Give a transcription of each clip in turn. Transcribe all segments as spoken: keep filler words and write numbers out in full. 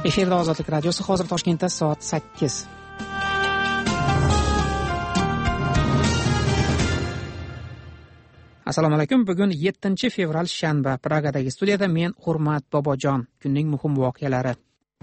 Efirda Ozodlik radiosi, hozir Toshkentda soat sakkiz. Assalomu alaykum. Bugun yettinchi fevral shanba. Pragadagi studiyada men Hurmat Bobojon. Kunning muhim voqealari.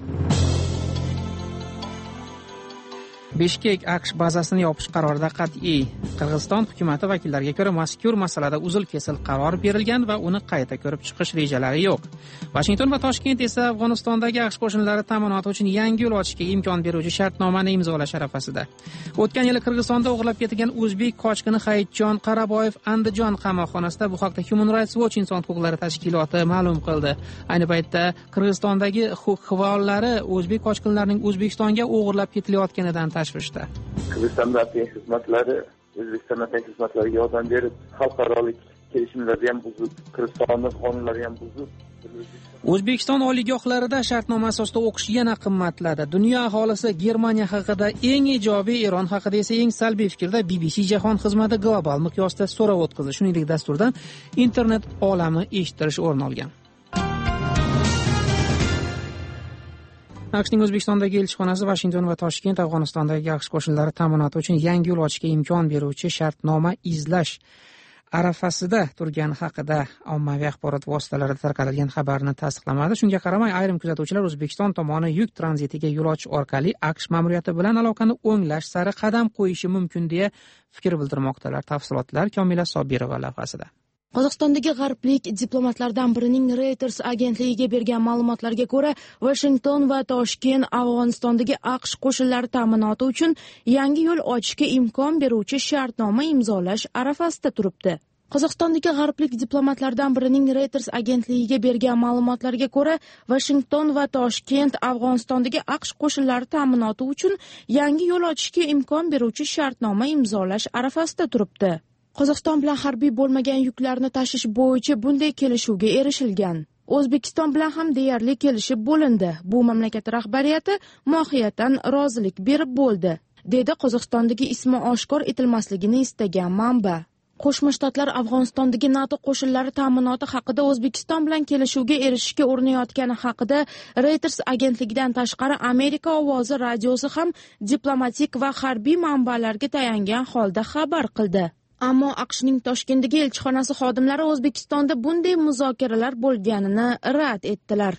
Bishkek AQSh bazasini yopish qarorida qat'iy. Qirg'iziston hukumati vakillariga ko'ra mazkur masalada uzil-kesil qaror berilgan va uni qayta ko'rib chiqish rejalari yo'q. Washington va Toshkent esa Afg'onistondagi AQSh qo'shinlari ta'minoti uchun yangi yo'l ochishga imkon beruvchi shartnomani imzolash arafasida. O'tgan yili Qirg'izistonda o'g'irlab ketilgan o'zbek qochqini Hayitjon Qaraboyev Andijon qamoqxonasida. Bu haqda Human Rights Watch inson huquqlari tashkiloti ma'lum qildi. Ayni paytda Qirg'izistondagi huquq himoyachilari o'zbek qochqinlarining O'zbekistonga o'g'irlab ketilayotganidan tashvishda. Qirg'iziston davlat xizmatlari O'zbekiston davlat xizmatlariga yordam berib, xalqaro kelishimlarni ham buzib, Qirg'izistonning qonunlarini ham buzib, O'zbekiston oliygohlarida shartnoma asosida o'qish yana qimmatladi. Dunyo aholisi Germaniya haqida eng ijobiy, Eron haqida esa eng salbiy fikrda. B B C jahon xizmati global miqyosda so'rov o'tkazdi. Shuningdek, dasturdan internet olami eshittirish o'rin olgan. AQShning O'zbekistondagi elchixonasi Washington va Toshkent Afg'onistondagi AQSh qo'shinlari ta'minoti uchun yangi yo'l ochishga imkon beruvchi shartnoma izlash arafasida turgani haqida ommaviy axborot vositalarida tarqatilgan xabarni tasdiqlamadi. Shunga qaramay, ayrim kuzatuvchilar O'zbekiston tomoni yuk tranzitiga yo'l ochish orqali AQSh ma'muriyati bilan aloqani o'nglash sari qadam qo'yishi mumkin deya fikr bildirmoqdalar. Tafsilotlar Komila Sobirova lavhasida. Qozog'istondagi g'arblik diplomatlardan birining Reuters agentligiga bergan ma'lumotlarga ko'ra, Washington va Toshkent Afg'onistondagi AQSh qo'shinlari ta'minoti uchun yangi yo'l ochishga imkon beruvchi shartnoma imzolash arafasida turibdi. Qozog'istondagi g'arblik diplomatlardan birining Reuters agentligiga bergan ma'lumotlarga ko'ra, Washington va Toshkent Afg'onistondagi AQSh qo'shinlari ta'minoti uchun yangi yo'l ochishga imkon beruvchi shartnoma imzolash arafasida turibdi. Qozog'iston bilan harbiy bo'lmagan yuklarni tashish bo'yicha bunday kelishuvga erishilgan. O'zbekiston bilan ham deyarli kelishib bo'lindi. Bu mamlakat rahbariyati mohiyatan rozilik berib bo'ldi, dedi Qozog'istondagi ismi oshkor etilmasligini istagan manba. Qo'shma Shtatlar Afg'onistondagi NATO qo'shinlari ta'minoti haqida O'zbekiston bilan kelishuvga erishishga urinayotgani haqida Reuters agentligidan tashqari Amerika ovozi radiosi ham diplomatik va harbiy manbalarga tayangan holda xabar qildi. Ammo AQShning Toshkentdagi elchixonasi xodimlari O'zbekistonda bunday muzokaralar bo'lganini rad etdilar.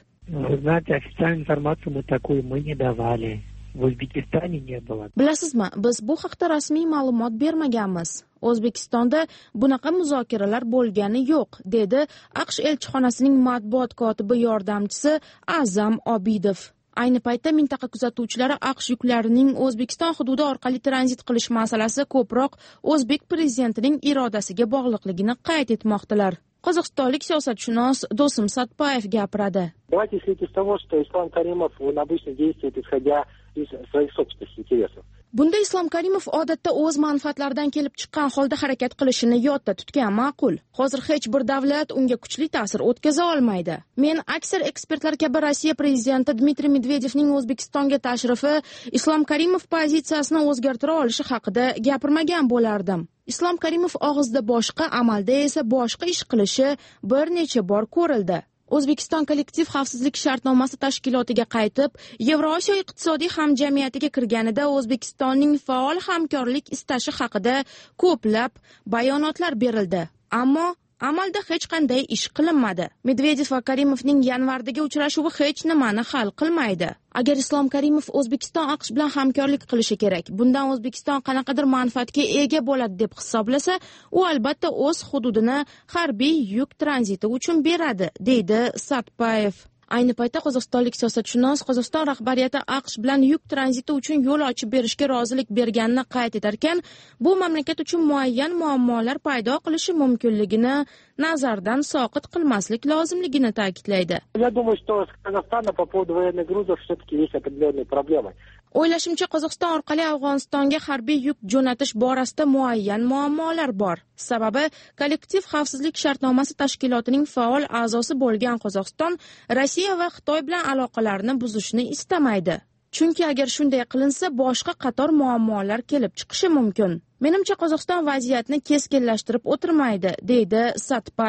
Bilasizmi, biz bu haqda rasmiy ma'lumot bermaganmiz. O'zbekistonda bunaqa muzokaralar bo'lgani yo'q, dedi AQSh elchixonasining matbuot kotibi yordamchisi Azam Obidov. Ayni paytda mintaqa kuzatuvchilari AQSh yuklarining O'zbekiston hududi orqali tranzit qilish masalasi ko'proq o'zbek prezidentining irodasiga bog'liqligini qayd etmoqdalar. Qozog'istonlik siyosatshunos Do'sim Satpayev gapiradi. Давайте исходить из того, что Ислам Каримов он обычно действует исходя из своих собственных интересов. Bunda Islom Karimov odatda o'z manfaatlaridan kelib chiqqan holda harakat qilishini yodda tutgan ma'qul. Hozir hech bir davlat unga kuchli ta'sir o'tkaza olmaydi. Men aksar ekspertlar kabi Rossiya prezidenti Dmitriy Medvedevning O'zbekistonga tashrifi Islom Karimov pozitsiyasini o'zgartira olishi haqida gapirmagan bo'lardim. Islom Karimov og'izda boshqa, amalda esa boshqa ish qilishi bir necha bor ko'rildi. O'zbekiston kollektiv xavfsizlik shartnomasi tashkilotiga qaytib, Yevrosiyo iqtisodiy hamjamiyatiga kirganida O'zbekistonning faol hamkorlik istashi haqida ko'plab bayonotlar berildi. Ammo amalda hech qanday ish qilinmadi. Medvedev va Karimovning yanvardagi uchrashuvi hech nimani hal qilmaydi. Agar Islom Karimov O'zbekiston AQSh bilan hamkorlik qilishi kerak, bundan O'zbekiston qanaqadir manfaatga ega bo'ladi deb hisoblasa, u albatta o'z hududini harbiy yuk tranziti uchun beradi, deydi Satpayev. Ayni paytda qozog'istonlik siyosatshunos Qozog'iston rahbariyati AQSh bilan yuk tranziti uchun yo'l ochib berishga rozilik berganini qayd etarkan, bu mamlakat uchun muayyan muammolar paydo qilishi mumkinligini nazardan soqit qilmaslik lozimligini ta'kidlaydi. Я думаю, что с Казахстана по поводу военных грузов все-таки есть определенные проблемы. O'ylashimcha, Qozog'iston orqali Afg'onistonga harbiy yuk jo'natish borasida muayyan muammolar bor. Sababi, kollektiv xavfsizlik shartnomasi tashkilotining faol a'zosi bo'lgan Qozog'iston Rossiya va Xitoy bilan aloqalarni buzishni istamaydi. Chunki agar shunday qilinsa, boshqa qator muammolar kelib chiqishi mumkin. Menimcha, Qozog'iston vaziyatni keskinlashtirib o'tirmaydi, deydi Satpayev.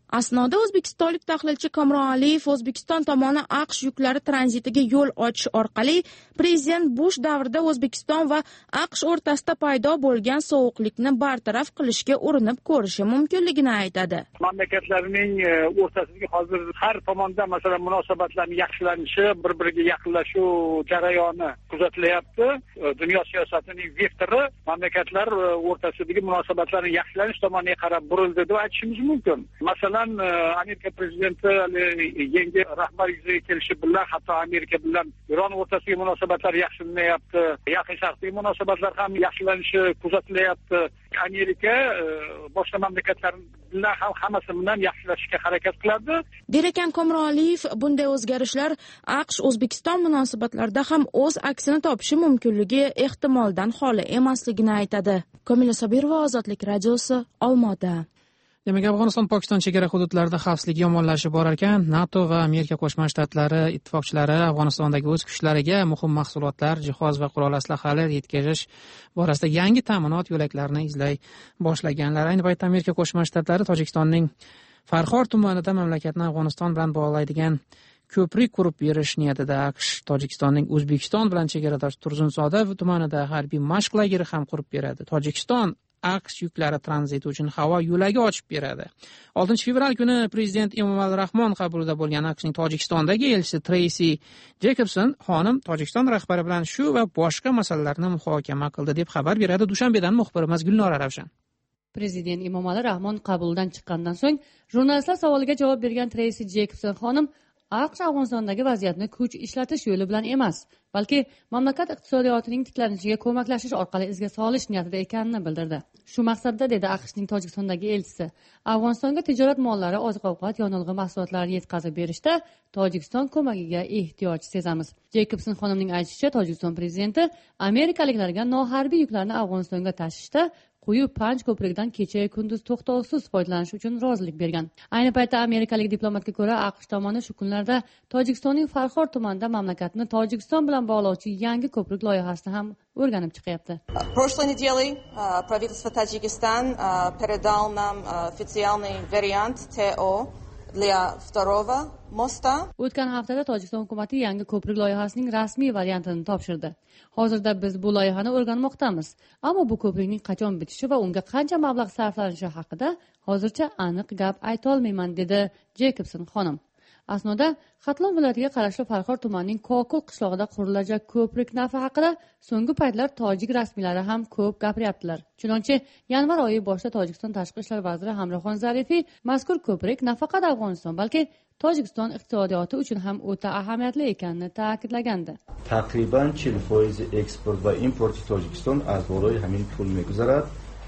Asnoda o'zbekistonlik tahlilchi Kamron Aliyev O'zbekiston tomoni AQSh yuklari tranzitiga yo'l ochish orqali prezident Bush davrida O'zbekiston va AQSh o'rtasida paydo bo'lgan sovuqlikni bartaraf qilishga urinib ko'rishi mumkinligini aytadi. Mamlakatlarning o'rtasidagi hozir har tomondan masalan munosabatlarning yaxshilanishi, bir-biriga yaqinlashuv jarayoni kuzatilyapti. Dunyo siyosatining vektori mamlakatlar o'rtasidagi munosabatlarning yaxshilanish tomoniga qarab burildi deb aytishimiz mumkin. Masalan, Amerika prezidenti yangi rahbar yuzaga kelishi bilan hatto Amerika bilan Iron o'rtasidagi munosabatlar yaxshilanyapti. Yaqin Sharqdagi munosabatlar ham yaxshilanishi kuzatilyapti. Amerika boshqa mamlakatlar bilan ham hammasi bilan yaxshilashishga harakat qiladi. Derekan Kamron Aliyev bunday o'zgarishlar AQSh O'zbekiston munosabatlarida ham o'z aksini topishi mumkinligi ehtimoldan xoli emasligini aytadi. Komila Sobirova, Ozodlik radiosi, Olmaota. Demak, Afg'oniston Pokiston chegara hududlarida xavfsizlik yomonlashib borar ekan, NATO va Amerika Qo'shma Shtatlari ittifoqchilari Afg'onistondagi o'z kuchlariga muhim mahsulotlar, jihoz va qurol aslahalar yetkazish borasida yangi ta'minot yo'laklarini izlay boshlaganlar. Ayni paytda Amerika Qo'shma Shtatlari Tojikistonning Farxor tumanida mamlakatni Afg'oniston bilan bog'laydigan ko'prik qurib berish niyatida. AQSh Tojikistonning O'zbekiston bilan chegaradosh Turzunzoda tumanida harbiy mashq lageri ham qurib beradi. Tojikiston AQSh yuklari tranziti uchun havo yo'lagi ochib beradi. oltinchi fevral kuni prezident Emomali Rahmon qabulida bo'lgan AQShning Tojikistondagi elchisi Treysi Jekobson xonim Tojikiston rahbari bilan shu va boshqa masalalarni muhokama qildi deb xabar beradi Dushanbedan muxbirimiz Gulnora Ravshan. Prezident Emomali Rahmon qabuldan chiqqandan so'ng jurnalistlar savoliga javob bergan Treysi Jekobson xonim AQSh Afg'onistondagi vaziyatni kuch ishlatish yo'li bilan emas, balki mamlakat iqtisodiyotining tiklanishiga ko'maklashish orqali izga solish niyatida ekanini bildirdi. Shu maqsadda, dedi AQShning Tojikistondagi elchisi, Afg'onistonga tijorat mollari, oziq-ovqat, yonilg'i mahsulotlarini yetkazib berishda Tojikiston ko'magiga ehtiyoj sezamiz. Jekobson xonimning aytishicha, Tojikiston prezidenti amerikaliklarga noharbiy yuklarni Afg'onistonga tashishda Quyi Panj ko'prikdan kecha kunduz to'xtovsiz foydalanish uchun rozilik bergan. Ayni paytda amerikalik diplomatga ko'ra, AQSh tomoni shu kunlarda Tojikistonning Farxor tumanida mamlakatni Tojikiston bilan bog'lovchi yangi ko'prik loyihasini ham o'rganib chiqyapti. Прошлой неделей правительство Таджикистан передал нам официальный вариант ТО для второго моста. O'tgan haftada Tojikiston hukumati yangi ko'prik loyihasining rasmiy variantini topshirdi. Hozirda biz bu loyihani o'rganmoqdamiz, ammo bu ko'prikning qachon bitishi va unga qancha mablag' sarflanishi haqida hozircha aniq gap ayta olmayman, dedi Jekobson xonim. Asnoda Xatlon viloyatiga qarashli Farxor tumanining Kokul qishlog'ida qurilajak ko'prik nafi haqida so'nggi paytlar tojik rasmiylari ham ko'p gapiryaptilar. Chunonchi yanvar oyi boshida Tojikiston tashqi ishlar vaziri Hamroxon Zarifiy mazkur ko'prik nafaqat Afg'oniston, balki Tojikiston iqtisodiyoti uchun ham o'ta ahamiyatli ekanini ta'kidlagandi. Taqriban چهل foiz eksport va import Tojikiston az boroyi hamin pul meguzarad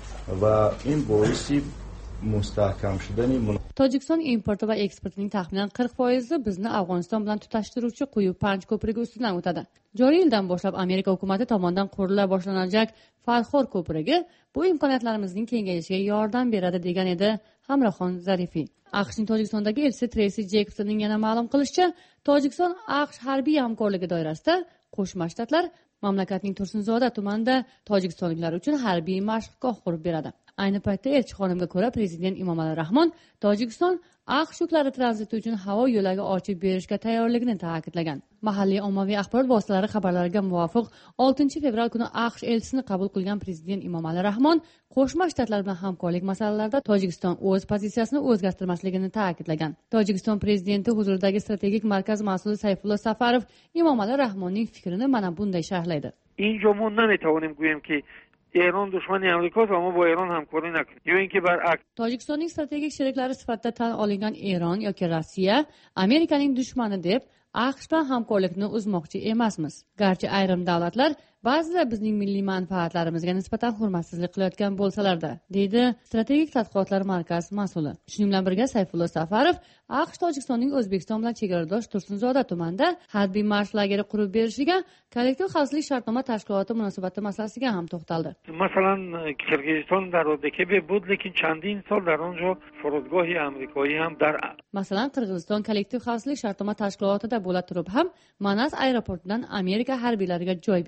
va in boisi mustahkam shudani. Tojikiston importi va eksportining taxminan qirq foizi bizni Afg'oniston bilan tutashtiruvchi Quyi Panj ko'prigi ustidan o'tadi. Joriy yildan boshlab Amerika hukumati tomonidan qurilib boshlanajak Farxor ko'prigi bu imkoniyatlarimizning kengayishiga yordam beradi, degan edi Hamroxon Zarifiy. AQShning Tojikistondagi elchisi Treysi Jekobsonning yana ma'lum qilishicha, Tojikiston AQSh harbiy hamkorligi doirasida Qo'shma Shtatlar mamlakatning Tursunzoda tumanida tojikistonliklar uchun harbiy mashqgoh qurib beradi. Ayni paytda elchi xonimga ko'ra, prezident Emomali Rahmon Tojikiston AQSh yuklari tranziti uchun havo yo'lagi ochib berishga tayyorligini ta'kidlagan. Mahalliy ommaviy axborot vositalari xabarlariga muvofiq oltinchi fevral kuni AQSh elchisini qabul qilgan prezident Emomali Rahmon Qo'shma Shtatlar bilan hamkorlik masalalarida Tojikiston o'z pozitsiyasini o'zgartirmasligini ta'kidlagan. Tojikiston prezidenti huzuridagi strategik markaz mas'uli Sayfullo Safarov Emomali Rahmonning fikrini mana bunday sharhlaydi. اینجا ما نمیتوانیم گوییم که ایران دشمن امریکاست و ما با ایران همکاری نکنیم یا اینکه برعکس. Tojikistonning strategik sheriklari sifatida tan olingan Eron yoki Rossiya Amerikaning dushmani deb AQSh bilan hamkorlikni uzmoqchi emasmiz. Garchi ayrim davlatlar ba'zida bizning milliy manfaatlarimizga nisbatan hurmatsizlik qilayotgan bo'lsalarda, deydi strategik tadqiqotlar markazi mas'uli. Shuning bilan birga Sayfullo Safarov AQSh Tojikistonning O'zbekiston bilan chegaradosh Tursunzoda tumanida harbiy mashq lageri qurib berishiga kollektiv xavfsizlik shartnoma tashkiloti munosabati masalasiga ham to'xtaldi. Masalan, Qirg'iziston در Odekabe بود lekin چندین سال در آنجا فرودگاه آمریکایی هم در Masalan, Qirg'iziston kollektiv xavfsizlik shartnoma tashkilotida bo'la turib ham Manas aeroportidan Amerika harbiylariga joy berdi.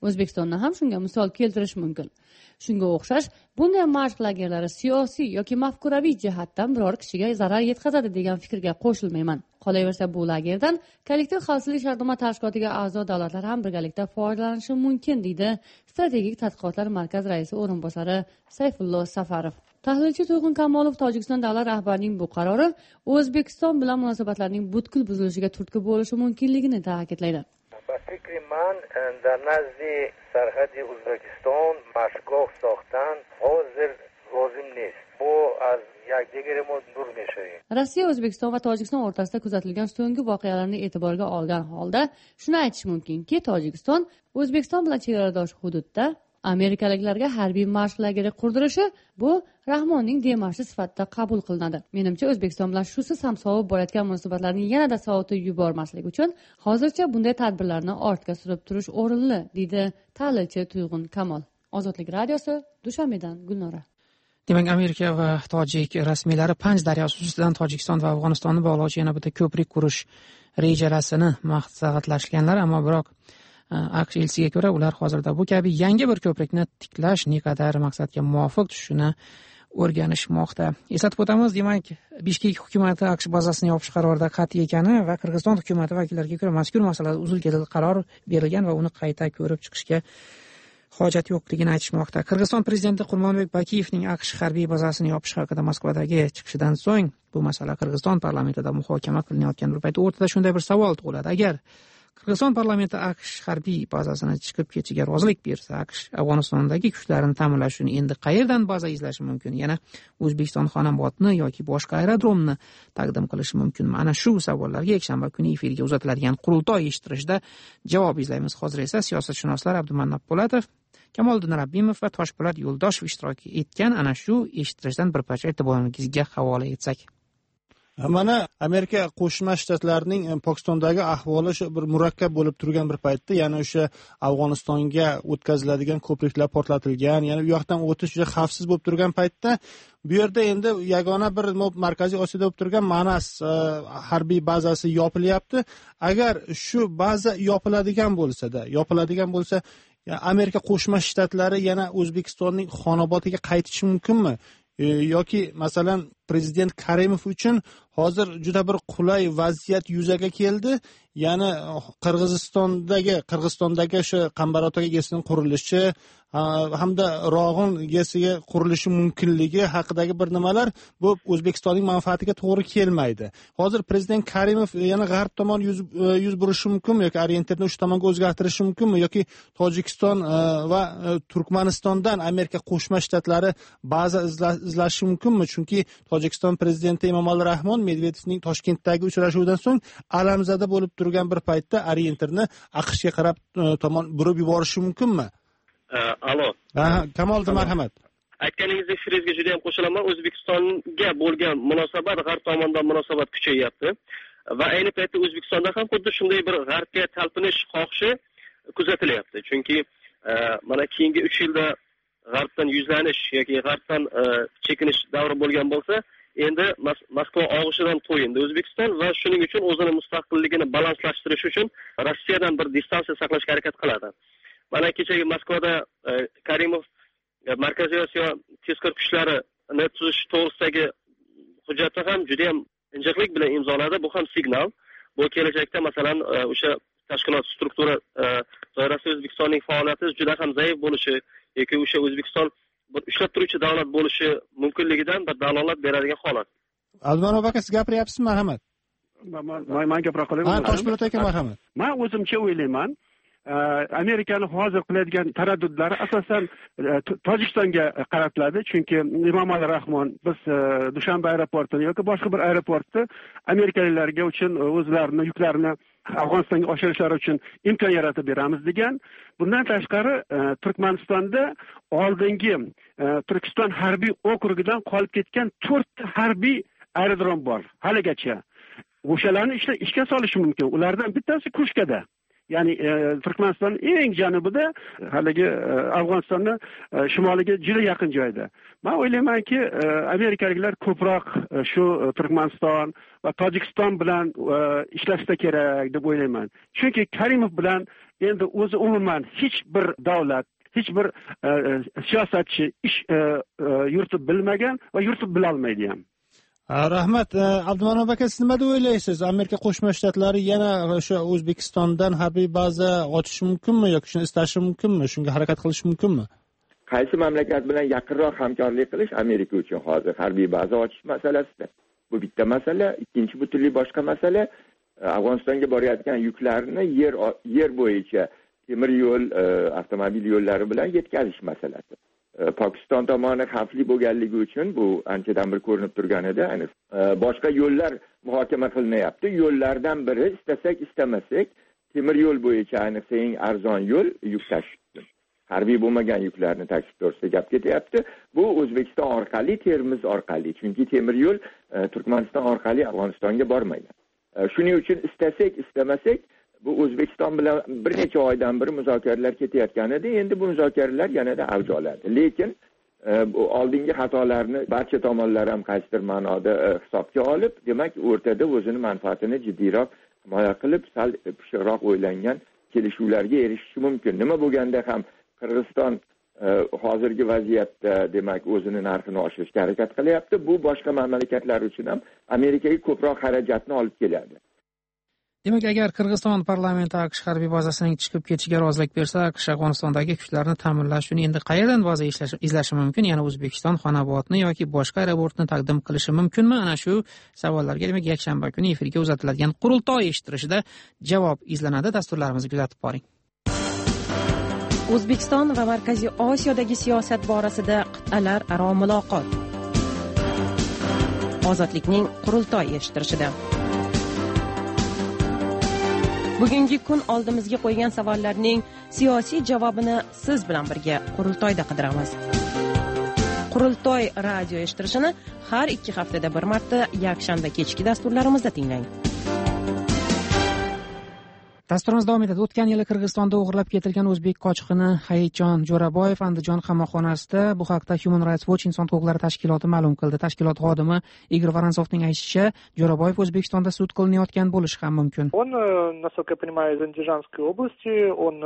O'zbekistonni ham shunga misol keltirish mumkin. Shunga o'xshash bunday mashq lagerlari siyosiy yoki mafkuraviy jihatdan biror kishiga zarar yetkazadi degan fikrga qo'shilmayman. Qolaversa, bu lagerdan kollektiv xavfsizlik shartnoma tashkilotiga a'zo davlatlar ham birgalikda foydalanishi mumkin, deydi Strategik tadqiqotlar markazi raisi o'rinbosari Sayfullo Safarov. Tahlilchi To'yxun Kamolov Tojikiston davlat rahbarining bu qarori O'zbekiston bilan munosabatlarning butkul buzilishiga turtki bo'lishi mumkinligini ta'kidlaydi. فکر من در نزد سرحد ازبکستان مشگاه ساختن حاضر لازم نیست. bu az yakdegir mo dur meşayı. Rossiya, O'zbekiston va Tojikiston o'rtasida kuzatilgan so'nggi voqealarni e'tiborga olgan holda shuni aytish mumkinki, Tojikiston O'zbekiston bilan chegaradosh hududda amerikaliklarga harbiy mashq lageri qurdirishi bu Rahmonning demarshi sifatida qabul qilinadi. Menimcha, O'zbekiston bilan shusiz ham sovib borayotgan munosabatlarni yanada sovutib yubormaslik uchun hozircha bunday tadbirlarni ortga surib turish o'rinli, deydi tahlilchi To'yxun Kamol. Ozodlik radiosi, Dushanbedan Gulnora. Demak, Amerika va tojik rasmiylari Panj daryosi ustidan Tojikiston va Afg'onistonni bog'lovchi yana bitta ko'prik qurish rejalasini maslahatlashganlar, ammo biroq AQSh elchisiga ko'ra ular hozirda bu kabi yangi bir ko'prikni tiklash naqadar maqsadga muvofiq tushishini o'rganishmoqda. Eslatib o'tamiz, demak, Bishkek hukumati AQSh bazasini yopish qarorida qat'iy ekani va Qirg'iziston hukumati vakillariga ko'ra mazkur masalada uzil-kesil qaror berilgan va uni qayta ko'rib chiqishga hojat yo'qligini aytishmoqda. Qirg'iziston prezidenti Qurmonbek Bakiyevning AQSh harbiy bazasini yopish haqida Moskvadagi chiqishidan so'ng bu masala Qirg'iziston parlamentida muhokama qilinayotgan bir paytda o'rtada shunday bir savol tug'iladi. Agar Qirg'iziston parlamenti AQSh harbiy bazasini chiqib ketishiga rozilik bersa, AQSh Afg'onistondagi kuchlarini ta'minlash uchun endi qayerdan baza izlashi mumkin? Yana O'zbekiston Xonobodni yoki boshqa aerodromni taqdim qilishi mumkinmi? Ana shu savollarga yakshanba kuni efirga uzatiladigan qurultoy eshittirishda javob izlaymiz. Hozir esa siyosatshunoslar Abdumannab Po'latov, Kamoliddin Rabbimov va Toshpo'lat Yo'ldoshev ishtirok etgan ana shu eshittirishdan bir parcha e'tiboringizga havola etsak. Mana Amerika Qo'shma Shtatlarining Pokistondagi ahvoli shu bir murakkab bo'lib turgan bir paytda, ya'ni o'sha Afg'onistonga o'tkaziladigan ko'priklar portlatilgan, ya'ni u yoqdan o'tish juda xavfsiz bo'lib turgan paytda bu yerda endi yagona bir Markaziy Osiyoda bo'lib turgan Manas harbiy bazasi yopilyapti. Agar shu baza yopiladigan bo'lsa-da, yopiladigan bo'lsa, Amerika Qo'shma Shtatlari yana O'zbekistonning Xonobodiga qaytishi mumkinmi? yoki masalan prezident Karimov uchun hozir juda bir qulay vaziyat yuzaga keldi. Ya'ni Qirg'izistondagi Qirg'izistondagi shu Qambarotoga gesining qurilishi hamda Rog'un gesiga qurilishi mumkinligi haqidagi bir nimalar bu O'zbekistonning manfaatiga to'g'ri kelmaydi. Hozir prezident Karimov yana g'arb tomon yuz, yuz burishi mumkinmi yoki orientirni o'sha tomonga o'zgartirishi mumkinmi yoki Tojikiston va Turkmanistondan Amerika Qo'shma Shtatlari baza izlashi mumkinmi? Chunki Tojikiston prezidenti Emomali Rahmon Medvedevning Toshkentdagi uchrashuvidan so'ng alamzada bo'lib turgan bir paytda orientirni AQShga qarab tomon burib yuborishi mumkinmi? Alo. Aha, Kamoliddin, marhamat. Aytganingizdek fikrga juda ham qo'shilaman. O'zbekistonga bo'lgan munosabat, g'arb tomonidan munosabat kuchayyapti va ayni paytda O'zbekistonda ham xuddi shunday bir g'arbga talpinish xohishi kuzatilyapti. Chunki mana keyingi uch yilda g'arbdan yuzlanish yoki g'arbdan chekinish davri bo'lgan bo'lsa, endi Moskva og'ishidan to'yindi O'zbekiston va shuning uchun o'zini mustaqilligini balanslashtirish uchun Rossiyadan bir distansiya saqlashga harakat qiladi. Mana kechagi Moskvada Karimov Markaziy Osiyo tezkor kuchlarini tuzish to'g'risidagi hujjatni ham juda ham injiqlik bilan imzoladi. Bu ham signal. Bu kelajakda masalan o'sha tashkilot struktura doirasida O'zbekistonning faoliyati juda ham zaif bo'lishi yoki o'sha O'zbekiston bir ushlab turuvchi davlat bo'lishi mumkinligidan bir dalolat beradigan holat. Almanov aka, siz gapiryapsizmi? Marhamat. Men men gapira qolaman. Ha, Toshpo'lat aka, marhamat. Men o'zimcha o'ylayman, Amerikani hozir qilayotgan taraddudlari asosan Tojikistonga qaratiladi. Chunki Emomali Rahmon biz Dushanbe aeroportini yoki boshqa bir aeroportni amerikaliklarga uchun o'zlarini yuklarini Afg'onistonga oshirishlari uchun imkon yaratib beramiz degan. Bundan tashqari Turkmanistonda oldingi Turkiston harbiy okrugidan qolib ketgan to'rtta harbiy aerodrom bor haligacha. O'shalarni ishga solish mumkin. Ulardan bittasi Kurskada. ya'ni Turkmaniston eng janubida, haligi Afg'onistonni shimoliga juda yaqin joyda. Men o'ylaymanki, amerikaliklar ko'proq shu Turkmaniston va Tojikiston bilan ishlashda kerak deb o'ylayman. Chunki Karimov bilan endi o'zi umuman hech bir davlat, hech bir siyosatchi ish yuritib bilmagan va yuritib bilolmaydi ham. Rahmat. Abdumanop aka, siz nima deb o'ylaysiz? Amerika Qo'shma Shtatlari yana o'sha O'zbekistondan harbiy baza ochishi mumkinmi yoki shuni istashi mumkinmi? Shunga harakat qilish mumkinmi? Qaysi mamlakat bilan yaqinroq hamkorlik qilish Amerika uchun hozir harbiy baza ochish masalasida. Bu bitta masala. Ikkinchi butunli boshqa masala, Afg'onistonga borayotgan yuklarni yer yer bo'yicha temir yo'l, avtomobil yo'llari bilan yetkazish masalasi. Pokiston tomoni xavfli bo'lganligi uchun bu anchadan bir ko'rinib turgan edi. Ayni boshqa yo'llar muhokama qilinayapti. Yo'llardan biri istasak istamasak temir yo'l bo'yicha, ayniqsa eng arzon yo'l yuk tashish uchun. Harbiy bo'lmagan yuklarni tashib to'g'risida gap ketyapti. Bu O'zbekiston orqali, Termiz orqali. Chunki temir yo'l Turkmaniston orqali Afg'onistonga bormaydi. Shuning uchun istasak istamasak bu O'zbekiston bilan bir necha oydan beri muzokaralar ketayotgan edi. Endi bu muzokaralar yanada avj oladi. Lekin bu oldingi xatolarni barcha tomonlar ham qaysidir ma'noda hisobga olib, demak, o'rtada o'zini manfaatini jiddiyroq himoya qilib, sal pishiqroq o'ylangan kelishuvlarga erishishi mumkin. Nima bo'lganda ham Qirg'iziston hozirgi vaziyatda demak o'zini narxini oshirishga harakat qilyapti. Bu boshqa mamlakatlar uchun ham Amerikaga ko'proq xarajatni olib keladi. Demak, agar Qirg'iziston parlamenti AQSh harbiy bazasining chiqib ketishiga rozilik bersa, AQSh Afg'onistondagi kuchlarni ta'minlash uchun endi qayerdan baza izlashi mumkin? Yana O'zbekiston Xonobodni yoki boshqa aeroportni taqdim qilishi mumkinmi? Ana shu savollarga demak yakshanba kuni efirga uzatiladigan qurultoy eshittirishida javob izlanadi. Dasturlarimizni kuzatib boring. O'zbekiston va Markaziy Osiyodagi siyosat borasida qit'alar aro muloqot. Ozodlikning qurultoy eshittirishida. Bugungi kun oldimizga qo'ygan savollarning siyosiy javobini siz bilan birga qurultoyda qidiramiz. Qurultoy radio eshittirishini har ikki haftada bir marta yakshanba kechki dasturlarimizda tinglang. Dasturimiz davom etadi. O'tgan yili Qirg'izistonda o'g'irlab ketilgan o'zbek qochqini Hayitjon Jo'raboyev Andijon qamoqxonasida. Bu haqda Human Rights Watch inson huquqlari tashkiloti ma'lum qildi. Tashkilot xodimi Igor Vorontsovning aytishicha, Jo'raboyev O'zbekistonda sud qilinayotgan bo'lishi ham mumkin. Он, насколько я понимаю, из Андижанской области, он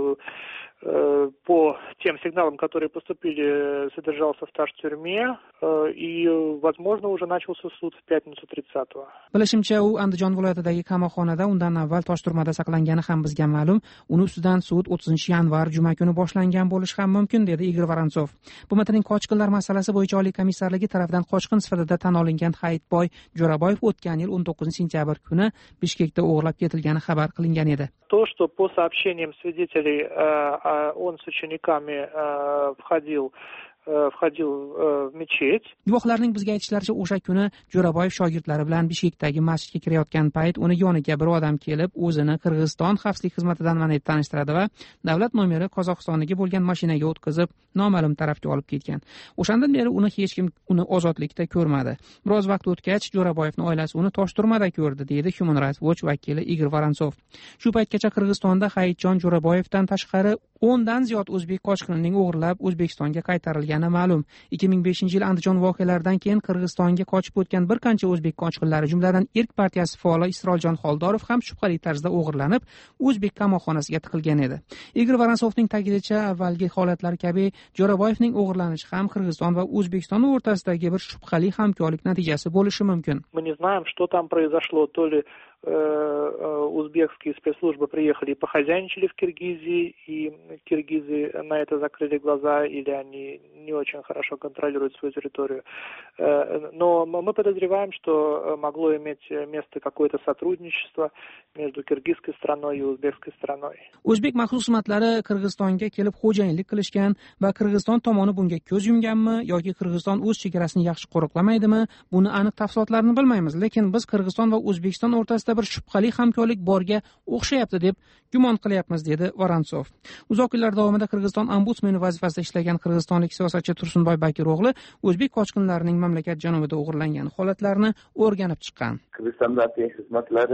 по тем сигналам, которые поступили, содержался в тюрьме, и, возможно, уже начался суд в пятницу тридцатого. Bilishimcha, u Andijon viloyatidagi qamoqxonada undan avval Toshturmada saqlangani ham bizga ma'lum. Uni ustidan sud o'ttizinchi yanvar juma kuni boshlangan bo'lishi ham mumkin, dedi Igor Vorontsov. Bu matnning qochqinlar masalasi bo'yicha Oliy komissarligi tomonidan qochqin sifatida tan olingan Hayitboy Jo'raboyev o'tgan yil o'n to'qqizinchi sentyabr kuni Bishkekda o'g'irlab ketilgani xabar qilingan edi. То, что по сообщениям свидетелей он с учениками входил входил в мечеть. Guvohlarning bizga aytishlaricha, o'sha kuni Jo'raboyev shogirdlari bilan Bishkekdagi masjidga kirayotgan payt uni yoniga bir odam kelib, o'zini Qirg'iziston xavfsizlik xizmatidan deb tanishtiradi va davlat nomeri Qozog'istonga bo'lgan mashinaga o'tkazib, noma'lum tarafga olib ketgan. O'shandan beri uni hech kim uni ozodlikda ko'rmadi. Biroz vaqt o'tgach, Jo'raboyevning oilasi uni Toshturmada ko'rdi, deydi Human Rights Watch vakili Igor Vorontsov. Shu paytgacha Qirg'izistonda Hayitjon Jo'raboyevdan tashqari o'ndan ziyod o'zbek qochqinining o'g'irlab O'zbekistonga qaytarilgani ma'lum. ikki ming beshinchi yil Andijon voqealaridan keyin Qirg'izistonga qochib o'tgan bir qancha o'zbek qochqinlari, jumladan Irk partiyasi faoli Isroljon Xoldorov ham shubhali tarzda o'g'irlanib, o'zbek qamoqxonasiga tiqilgan edi. Igor Vorontsovning ta'kidlashicha, avvalgi holatlar kabi Jo'raboyevning o'g'irlanishi ham Qirg'iziston va O'zbekiston o'rtasidagi bir shubhali hamkorlik natijasi bo'lishi mumkin. Мы не знаем, что там произошло, то ли узбекские спецслужбы приехали и похозяйничали в Киргизии, и киргизы на это закрыли глаза, или они не очень хорошо контролируют свою территорию. Но мы подозреваем, что могло иметь место какое-то сотрудничество между киргизской страной и узбекской страной. O'zbek maxsus xizmatlari Qirg'izistonga kelib xo'jayinlik qilishgan va Qirg'iziston tomoni bunga ko'z yumganmi yoki Qirg'iziston o'z chegarasini yaxshi qo'riqlamaydimi? Buni aniq tafsilotlarini bilmaymiz, lekin biz Qirg'iziston va O'zbekiston o'rtasida bir shubhali hamkorlik borga o'xshayapti deb gumon qilyapmiz, dedi Vorontsov. Uzoq yillar davomida Qirg'iziston ombudsmeni vazifasida ishlagan qirg'izistonlik siyosatchi Tursunboy Bakir o'g'li o'zbek qochqinlarining mamlakat janubida o'g'irlangan holatlarini o'rganib chiqqan. Qirg'iziston xizmatlari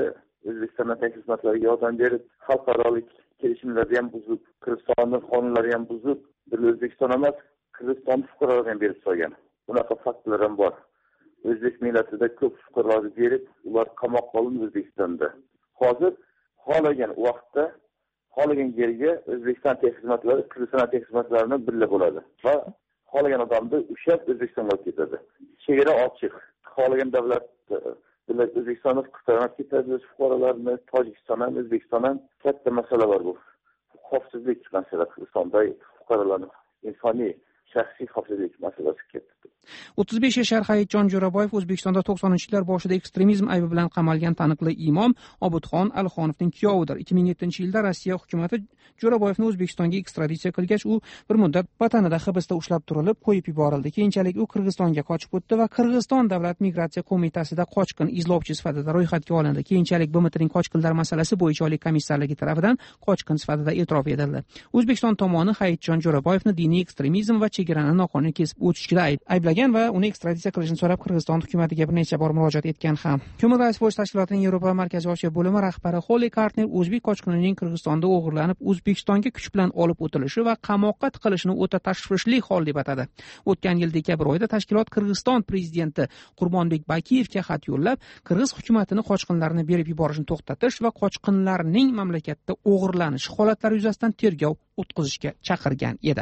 O'zbekistondan texnik xizmatlarga yordam berib, xalqarolik kelishimlarni ham buzib, Qirg'izistonning qonunlarini ham buzib, bir O'zbekiston emas, Qirg'iziston fuqarolarini ham berib qo'ygan. Bunaqa faktlar ham bor. O'zbek millatida ko'p fuqarolarni berib, ular qamoqqa olindi O'zbekistonda. Hozir xohlagan vaqtda, xohlagan yerga O'zbekiston texnik xizmatlari, Qirg'iziston texnik xizmatlarini birga bo'ladi va xohlagan odamni ushlab O'zbekistonga olib ketadi. Chegara ochiq. Xohlagan davlat bilan O'zbekistonga qutqarib ketadi fuqarolarni, Tojikiston ham, O'zbekiston ham katta masala bor bu. Xavfsizlik masala Qirg'izistonda fuqarolarning insoniy shaxsiy xavfsizlik masalasi ketdi. o'ttiz besh yashar Hayitjon Jo'raboyev O'zbekistonda to'qsoninchi yillar boshida ekstremizm aybi bilan qamalgan taniqli imom Obidxon Alixonovning kuyovidir. ikki ming yettinchi yilda Rossiya hukumati Jo'raboyevni O'zbekistonga ekstraditsiya qilgach, u bir muddat vatanida hibsda ushlab turilib, qo'yib yuborildi. Keyinchalik u Qirg'izistonga qochib o'tdi va Qirg'iziston Davlat migratsiya qo'mitasida qochqin izlovchi sifatida ro'yxatga olindi. Keyinchalik B M Tning qochqinlar masalasi bo'yicha oliy komissarligi tomonidan qochqin sifatida e'tirof etildi. O'zbekiston tomoni Hayitjon Jo'raboyevni diniy ekstremizm va chegarani noqonuniy kesib o'tishda ayblagan va uni ekstraditsiya qilishni so'rab Qirg'iziston hukumatiga bir necha bor murojaat etgan ham. Human Rights Watch tashkilotining Yevropa Markaziy Osiyo bo'limi rahbari Holly Kartner o'zbek qochqinining Qirg'izistonda o'g'irlanib, O'zbekistonga kuch bilan olib o'tilishi va qamoqqa tiqilishini o'ta tashvishli hol deb atadi. O'tgan yil dekabr oyida tashkilot Qirg'iziston prezidenti Qurbonbek Bakiyevga xat yo'llab, Qirg'iz hukumatini qochqinlarni berib yuborishni to'xtatish va qochqinlarning mamlakatda o'g'irlanish holatlari yuzasidan tergov o'tkazishga chaqirgan edi.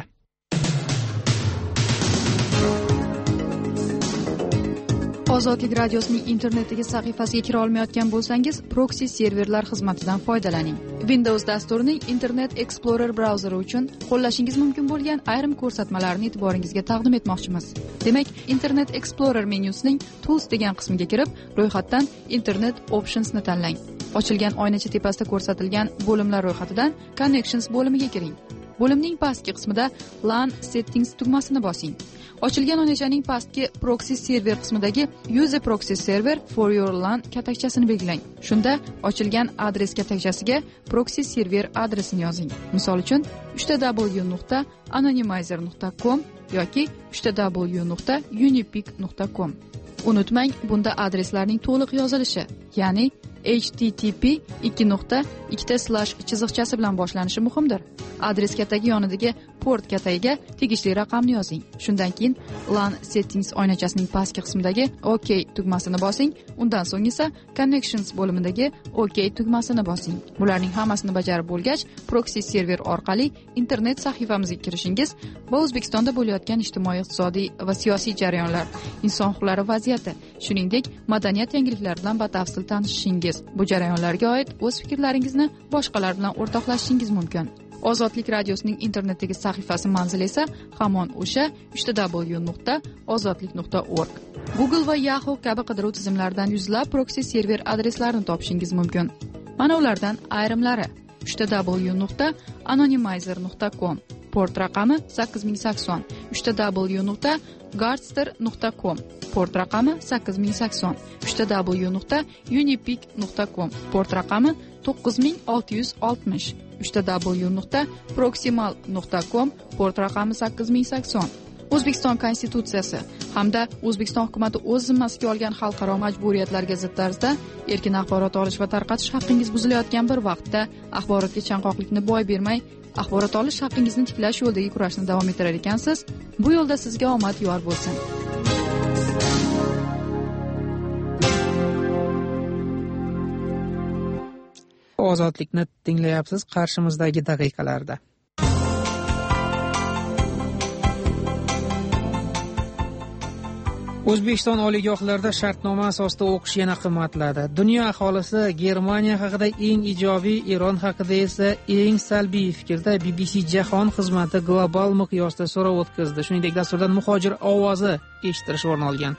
Ozodlik radiosining internetdagi sahifasiga kira olmayotgan bo'lsangiz, proxy serverlar xizmatidan foydalaning. Windows dasturining Internet Explorer brauzeri uchun qo'llashingiz mumkin bo'lgan ayrim ko'rsatmalarni e'tiboringizga taqdim etmoqchimiz. Demak, Internet Explorer menyusining Tools degan qismiga kirib, ro'yxatdan Internet Options ni tanlang. Ochilgan oynacha tepasida ko'rsatilgan bo'limlar ro'yxatidan Connections bo'limiga kiring. Bo'limning pastki qismida LAN Settings tugmasini bosing. Ochilgan oynachaning pastki proxy server qismidagi Use a proxy server for your LAN katakchasini belgilang. Shunda ochilgan adres katakchasiga proxy server adresini yozing. Misol uchun uch w nuqta anonymizer nuqta com yoki uch w nuqta unipic nuqta com. Unutmang, bunda adreslarning to'liq yozilishi, ya'ni H T T P ikki nuqta ikkita slash chiziqchasi bilan boshlanishi muhimdir. Adres katagi yonidagi port katagiga tegishli raqamni yozing. Shundan keyin LAN settings oynachasining pastki qismidagi OK tugmasini bosing. Undan so'ng esa Connections bo'limidagi OK tugmasini bosing. Bularning hammasini bajarib bo'lgach, proxy server orqali internet sahifamizga kirishingiz va O'zbekistonda bo'layotgan ijtimoiy, iqtisodiy va siyosiy jarayonlar, inson huquqlari vaziyati, shuningdek madaniyat yangiliklari bilan batafsil tanishishingiz, bu jarayonlarga oid o'z fikrlaringizni boshqalar bilan o'rtoqlashishingiz mumkin. Ozodlik radiosining internetdagi sahifasi manzili esa hamon o'sha uch w nuqta ozodlik nuqta org. Google va Yahoo kabi qidiruv tizimlaridan yuzlab proxy server adreslarini topishingiz mumkin. Mana ulardan ayrimlari: uch w nuqta anonymizer nuqta com, port raqami sakkiz ming sakson, uch w nuqta gardster nuqta com, port raqami sakkiz ming sakson, uch w nuqta unipic nuqta com, port raqami to'qqiz ming olti yuz oltmish, uch w nuqta proximal nuqta com, port raqami sakkiz ming sakson. O'zbekiston Konstitutsiyasi hamda O'zbekiston hukumatı o'z zimmasiga olgan xalqaro majburiyatlarga zid tarzda erkin axborot olish va tarqatish haqqingiz buzilayotgan bir vaqtda axborotga chanqoqlikni boy bermay, axborot olish haqqingizni tiklash yo'lidagi kurashni davom ettirar ekansiz. Bu yo'lda sizga omad yor bo'lsin. Ozodlikni tinglayapsiz qarshimizdagi daqiqalarda. O'zbekiston oliygohlarida shartnoma asosida o'qish yana qimmatladi. Dunyo aholisi Germaniya haqida eng ijobiy, Eron haqida esa eng salbiy fikrda. B B C Jahon xizmati global miqyosda so'rov o'tkazdi. Shuningdek, dasturdan muhojir ovozi eshitirish o'rin olgan.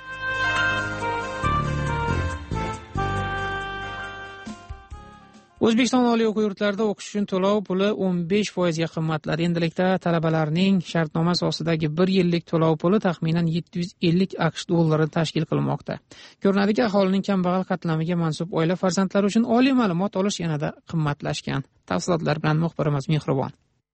O'zbekiston oliy o'quv yurtlarida o'qish uchun to'lov puli o'n besh foizga qimmatladi. Endilikda talabalarning shartnoma asosidagi bir yillik to'lov puli taxminan yetti yuz ellik AQSh dollari tashkil qilmoqda. Ko'rinadiki, aholining kambag'al qatlamiga mansub oila farzandlari uchun oliy ma'lumot olish yanada qimmatlashgan. Tafsilotlar bilan muxbirimiz Mehribon.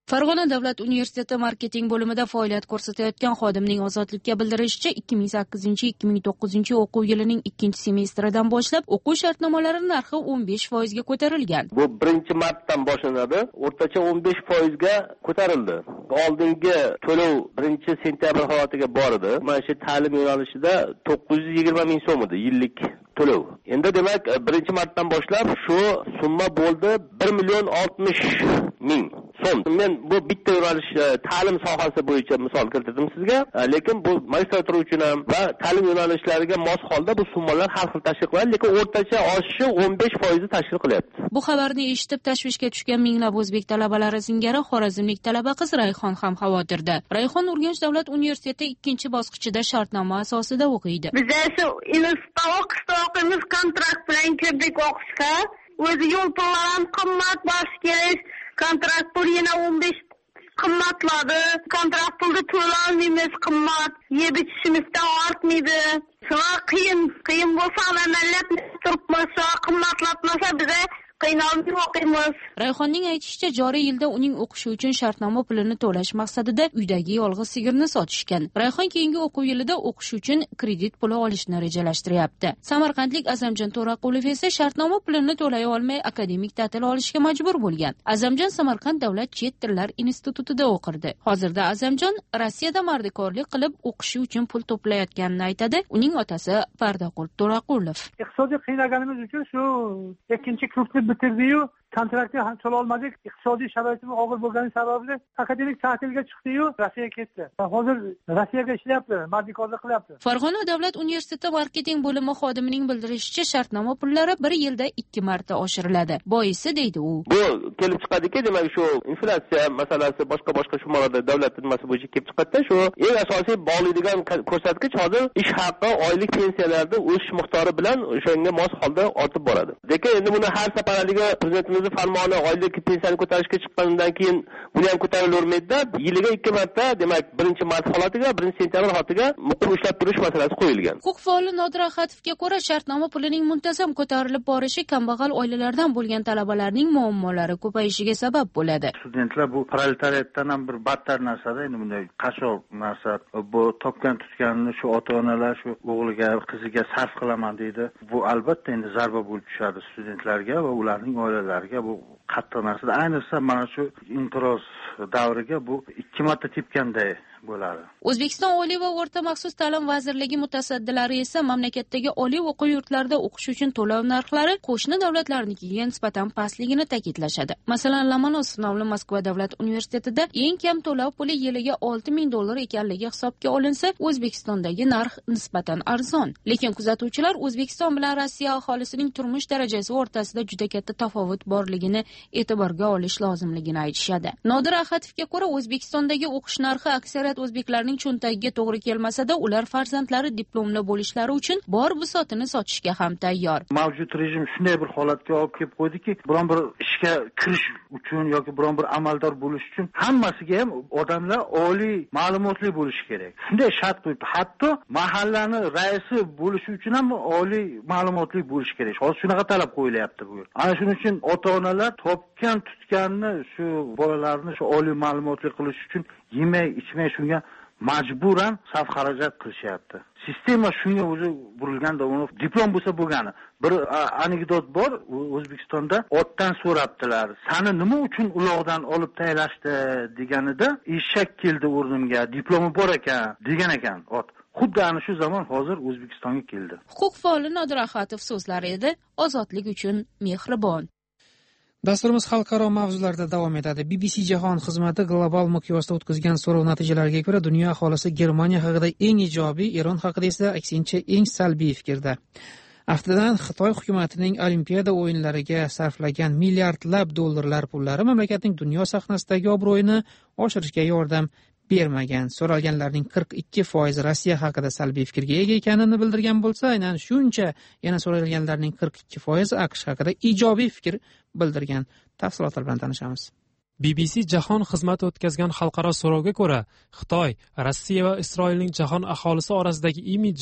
Farg'ona davlat universiteti marketing bo'limida faoliyat ko'rsatayotgan xodimning ozodlikka bildirishicha, ikki ming sakkizinchi ikki ming to'qqizinchi o'quv yilining ikkinchi semestridan boshlab o'quv shartnomalari narxi o'n besh foizga ko'tarilgan. Bu birinchi martdan boshlanadi, o'rtacha o'n besh foizga ko'tarildi. Oldingi to'lov birinchi sentyabr holatiga bor edi. Mana shu ta'lim yo'nalishida to'qqiz yuz yigirma ming so'm edi yillik to'lov. Endi demak birinchi martdan boshlab shu summa bo'ldi bir million oltmish ming so'm. Men bu bitta yo'nalish ta'lim sohasi bo'yicha misol keltirdim sizga, lekin bu magistratura uchun ham va ta'lim yo'nalishlariga mos holda bu summalar har xil tashkil qiladi, lekin o'rtacha oshishi o'n besh foiz tashkil qilyapti. Bu xabarni eshitib tashvishga tushgan minglab o'zbek talabalari singari xorazmlik talaba qiz Rayhon ham xavotirda. Rayhon Urganch davlat universiteti ikkinchi bosqichida shartnoma asosida o'qiydi. Biz esa institutda o'qishda o'qiymiz, kontrakt bilan kirdik o'qishga. O'zi yo'l pullari ham qimmat bosh kerak. Kontrakt pul yana o'n besh qimmatladi. Kontrakt pulni to'lolmaymiz, qimmat. Yeb ichishimizdan ortmaydi. Shuna qiyin, qiyin bo'lsa, amallar turibmiz, qimmatlatmasa biza qiynalib o'qiymiz. Rayhonning aytishicha, joriy yilda uning o'qishi uchun shartnoma pulini to'lash maqsadida uydagi yolg'iz sigirni sotishgan. Rayhon keyingi o'quv yilida o'qish uchun kredit puli olishni rejalashtiryapti. Samarqandlik Azamjon To'raqulov esa shartnoma pulini to'lay olmay akademik ta'til olishga majbur bo'lgan. Azamjon Samarqand davlat chet tillar institutida o'qirdi. Hozirda Azamjon Rossiyada mardikorlik qilib o'qishi uchun pul to'playotganini aytadi. Uning otasi Pardaqul To'raqulov. Iqtisodiy qiynaganimiz uchun shu ikkinchi kursni bitirdi-yu, kontraktni ham to'la olmadik. Iqtisodiy sharoitimiz og'ir bo'lgani sababli akademik ta'tilga chiqdi-yu, Rossiyaga ketdi. Hozir Rossiyaga ishlayapti, mardikorlik qilyapti. Farg'ona davlat universiteti marketing bo'limi xodimining bildirishicha, shartnoma pullari bir yilda ikki marta oshiriladi. Boisi deydi u. Bu kelib chiqadiki, demak shu inflyatsiya masalasi boshqa boshqa shumalarda davlat nimasi bo'yicha kelib chiqadi-da, shu eng asosiy bog'laydigan ko'rsatkich hozir ish haqi, oylik pensiyalarda o'sish miqdori bilan o'shanga mos holda ortib boradi. Lekin endi buni har safarligi prezidentimizning farmoni oylik pensiyani ko'tarishga chiqqanidan keyin buni ham ko'tarilavermaydi-da, yiliga ikki marta, demak birinchi mart holatiga, birinchi sentyabr holatiga muqim ishlab turish masalasi qo'yilgan. Huquq faoli Nodir Ahatovga ko'ra, shartnoma pulining muntazam ko'tarilib borishi kambag'al oilalardan bo'lgan talabalarning muammolari ko'payishiga sabab bo'ladi. Studentlar bu proletariatdan ham bir battar narsada, endi bunday qashoq narsa, bu topgan tutganini shu ota-onalar shu o'g'liga, qiziga sarf qilaman deydi. Bu albatta endi zarba bo'lib tushadi studentlarga va ularning oilalariga. Bu qattiq narsa. Ayniqsa mana shu inqiroz davriga bu ikki marta tepganday bo'ladi. O'zbekiston Oliy va o'rta maxsus ta'lim vazirligi mutasaddilari esa mamlakatdagi oliy o'quv yurtlarida o'qish uchun to'lov narxlari qo'shni davlatlarnikiga nisbatan pastligini ta'kidlashadi. Masalan, Lomonosov nomli Moskva davlat universitetida eng kam to'lov puli yiliga olti ming dollar ekanligi hisobga olinsa, O'zbekistondagi narx nisbatan arzon. Lekin kuzatuvchilar O'zbekiston bilan Rossiya aholisining turmush darajasi o'rtasida juda katta tafovut borligini e'tiborga olish lozimligini aytishadi. Nodir Ahatovga ko'ra, O'zbekistondagi o'qish narxi aksariyat o'zbeklarning cho'ntagiga to'g'ri kelmasa-da, ular farzandlari diplomli bo'lishlari uchun bor bisotini sotishga ham tayyor. Mavjud rejim shunday bir holatga olib kelib qo'ydiki, biron bir ishga kirish uchun yoki biron bir amaldor bo'lish uchun hammasiga ham odamlar oliy ma'lumotli bo'lishi kerak. Shunday shart qo'yibdi. Hatto mahallani raisi bo'lish uchun ham oliy ma'lumotli bo'lish kerak. Hozir shunaqa talab qo'yilyapti bu. Ana shuning uchun ota-onalar topgan tutganini shu bolalarni shu oliy ma'lumotli qilish uchun yemay ichmay shunga majburan sarf xarajat qilishyapti. Sistema shunga o'zi burilganda, uni diplom bo'lsa bo'lgani. Bir anekdot bor, O'zbekistonda otdan so'rabdilar, "Sani nima uchun uloqdan olib taylashdi?" deganida, "Eshak keldi o'rnimga, diplomi bor ekan" degan ekan ot. Xuddi ana shu zamon hozir O'zbekistonga keldi. Huquq faoli Nodir Ahatov so'zlari edi, ozodlik uchun mehribon. Dasturimiz xalqaro mavzularda davom etadi. B B C Jahon xizmati global miqyosda o'tkazgan so'rov natijalariga ko'ra, dunyo aholisi Germaniya haqida eng ijobiy, Eron haqida esa aksincha eng salbiy fikrda. Aftidan Xitoy hukumatining Olimpiada o'yinlariga sarflagan milliardlab dollarlar pullari mamlakatning dunyo sahnasidagi obro'yini oshirishga yordam bermagan. So'ralganlarning qirq ikki foiz Rossiya haqida salbiy fikrga ega ekanini bildirgan bo'lsa, aynan shuncha yana so'ralganlarning qirq ikki foiz AQSh haqida ijobiy fikr bildirgan. Tafsilotlar bilan tanishamiz. B B C Jahon xizmati o'tkazgan xalqaro so'rovga ko'ra, Xitoy, Rossiya va Isroilning jahon aholisi orasidagi imidji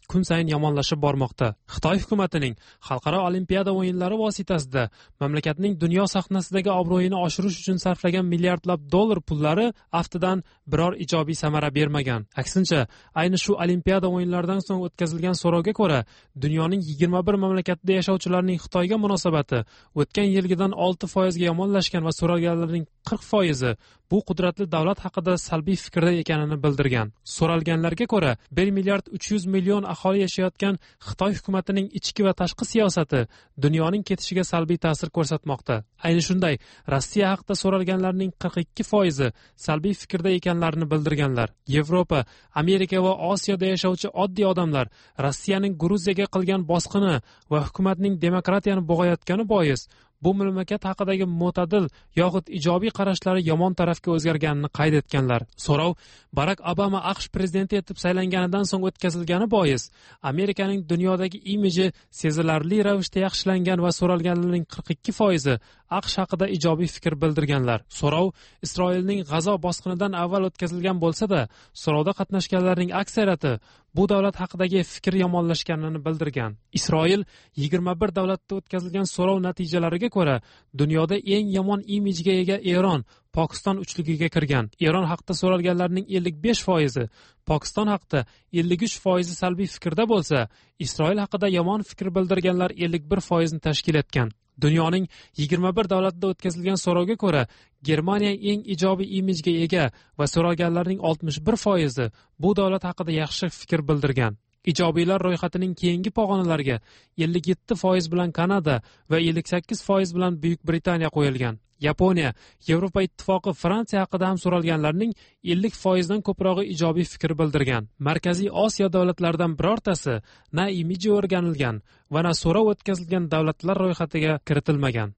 kun sayin yomonlashib bormoqda. Xitoy hukumatining xalqaro olimpiada o'yinlari vositasida mamlakatning dunyo sahnasidagi obro'yini oshirish uchun sarflagan milliardlab dollar pullari aftidan biror ijobiy samara bermagan. Aksincha, ayni shu olimpiada o'yinlaridan so'ng o'tkazilgan so'rovga ko'ra, dunyoning yigirma bir mamlakatida yashovchilarning Xitoyga munosabati o'tgan yilgidan olti foizga yomonlashgan va so'ralganlarning qirq foizi bu qudratli davlat haqida salbiy fikrda ekanini bildirgan. So'ralganlarga ko'ra, bir milliard uch yuz million aholi yashayotgan Xitoy hukumatining ichki va tashqi siyosati dunyoning ketishiga salbiy ta'sir ko'rsatmoqda. Ayni shunday, Rossiya haqida so'ralganlarning qirq ikki foizi salbiy fikrda ekanlarini bildirganlar. Yevropa, Amerika va Osiyoda yashovchi oddiy odamlar Rossiyaning Gruziyaga qilgan bosqini va hukumatning demokratiyani bo'g'ayotgani bois bu mamlakat haqidagi mo'tadil yoxud ijobiy qarashlari yomon tarafga o'zgarganini qayd etganlar. So'rov Barack Obama AQSh prezidenti etib saylanganidan so'ng o'tkazilgani bois Amerikaning dunyodagi imiji sezilarli ravishda yaxshilangan va so'ralganlarning qirq ikki foizi AQSh haqida ijobiy fikr bildirganlar. So'rov Isroilning G'azo bosqinidan avval o'tkazilgan bo'lsa-da, so'rovda qatnashganlarning aksariyati bu davlat haqidagi fikr yomonlashganini bildirgan. Isroil yigirma bir davlatda o'tkazilgan so'rov natijalariga ko'ra, dunyoda eng yomon imijga ega Eron, Pokiston uchligiga kirgan. Eron haqida so'ralganlarning ellik besh foizi, Pokiston haqida ellik uch foizi salbiy fikrda bo'lsa, Isroil haqida yomon fikr bildirganlar ellik bir foizni tashkil etgan. Dunyoning yigirma bir davlatida o'tkazilgan so'rovga ko'ra, Germaniya eng ijobiy imijga ega va so'ralganlarning oltmish bir foizi bu davlat haqida yaxshi fikr bildirgan. Ijobiylar ro'yxatining keyingi pog'onalariga ellik yetti foiz bilan Kanada va ellik sakkiz foiz bilan Buyuk Britaniya qo'yilgan. Yaponiya, Yevropa Ittifoqi, Fransiya haqida ham so'ralganlarning ellik foizdan ko'prog'i ijobiy fikr bildirgan. Markaziy Osiyo davlatlaridan birortasi na imiji o'rganilgan va na so'rov o'tkazilgan davlatlar ro'yxatiga kiritilmagan.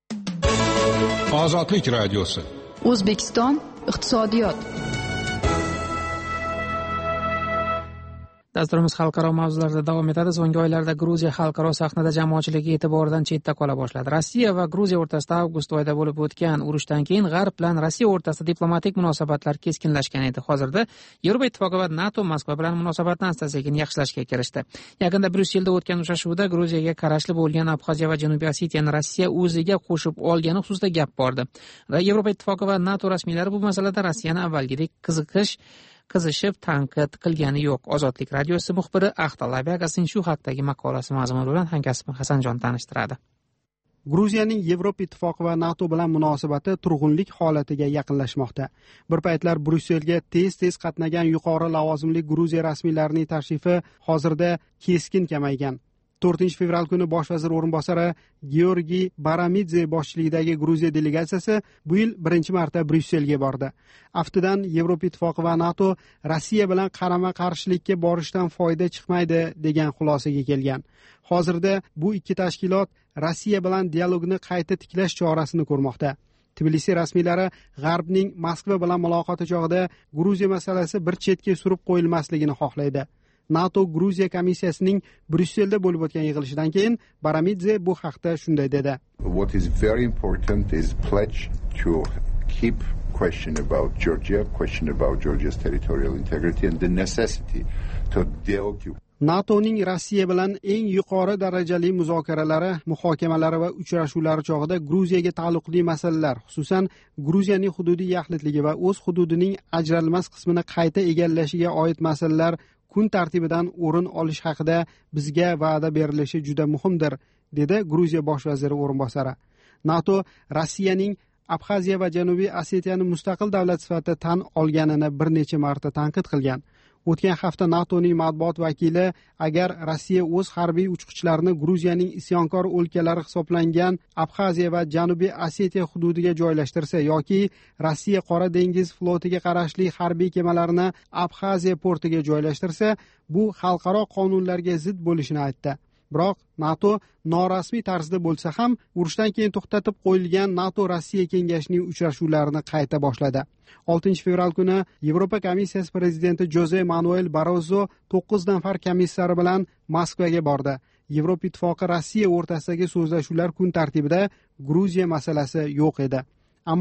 Ozodlik radiosi. O'zbekiston iqtisodiyot. Dasturimiz xalqaro mavzularda davom etadi. So'nggi oylarda Gruziya xalqaro sahnada jamoatchiligi e'tiboridan chetda qola boshladi. Rossiya va Gruziya o'rtasida avgust oyida bo'lib o'tgan urushdan keyin G'arb bilan Rossiya o'rtasida diplomatik munosabatlar keskinlashgan edi. Hozirda Yevropa Ittifoqi va NATO Moskva bilan munosabatni asta-sekin yaxshilashga kirishdi. Yaqinda Bryusselda o'tgan uchrashuvda Gruziyaga qarashli bo'lgan Abxaziya va Janubiy Osetiyani Rossiya o'ziga qo'shib olgani xususida gap bordi. Va Yevropa Ittifoqi va NATO rasmiylari bu masalada Rossiyani avvalgidek qiziqish qizishib tanqid qilgani yo'q. Ozodlik radiosi muxbiri Axtal Abiyagasining shu haqdagi maqolasi mazmuni bilan hamkasbim Hasanjon tanishtiradi. Gruziyaning Yevropa Ittifoqi va NATO bilan munosabati turg'unlik holatiga yaqinlashmoqda. Bir paytlar Bryusselga tez-tez qatnagan yuqori lavozimli Gruziya rasmiylarining tashrifi hozirda keskin kamaygan. to'rtinchi fevral kuni bosh vazir o'rinbosari Georgiy Baramidze boshchiligidagi Gruziya delegatsiyasi bu yil birinchi marta Bryusselga bordi. Aftidan Yevropa Ittifoqi va NATO Rossiya bilan qarama-qarshilikka borishdan foyda chiqmaydi degan xulosaga kelgan. Hozirda bu ikki tashkilot Rossiya bilan dialogni qayta tiklash chorasini ko'rmoqda. Tbilisi rasmiylari G'arbning Moskva bilan muloqoti chog'ida Gruziya masalasi bir chetga surib qo'yilmasligini xohlaydi. NATO Gruziya komissiyasining Bryusselda bo'lib o'tgan yig'ilishidan keyin Baramidze bu haqda shunday dedi. What is very important is pledge to keep question about Georgia, question about Georgia's territorial integrity and the necessity to dialogue. NATOning Rossiya bilan eng yuqori darajali muzokaralari, muhokamalari va uchrashuvlari chog'ida Gruziyaga taalluqli masalalar, xususan Gruziyaning hududiy yaxlitligi va o'z hududining ajralmas qismini qayta egallashiga oid masalalar kun tartibidan o'rin olish haqida bizga va'da berilishi juda muhimdir, dedi Gruziya bosh vaziri o'rinbosari. NATO Rossiyaning Abxaziya va Janubiy Osetiyani mustaqil davlat sifatida tan olganini bir necha marta tanqid qilgan. O'tgan hafta NATOning matbuot vakili agar Rossiya o'z harbiy uchqichlarini Gruziyaning isyonkor o'lkalari hisoblangan Abxaziya va Janubiy Osetiya hududiga joylashtirsa yoki Rossiya Qora dengiz flotiga qarashli harbiy kemalarini Abxaziya portiga joylashtirsa, bu xalqaro qonunlarga zid bo'lishini aytdi. Biroq NATO norasmiy tarzda bo'lsa ham urushdan keyin to'xtatib qo'yilgan NATO Rossiya kengashining uchrashuvlarini qayta boshladi. oltinchi fevral kuni Yevropa komissiyasi prezidenti Jose Manuel Barroso to'qqiz nafar komissari bilan Moskvaga bordi. Yevropa Ittifoqi Rossiya o'rtasidagi so'zlashuvlar kun tartibida Gruziya masalasi yo'q edi. Ammo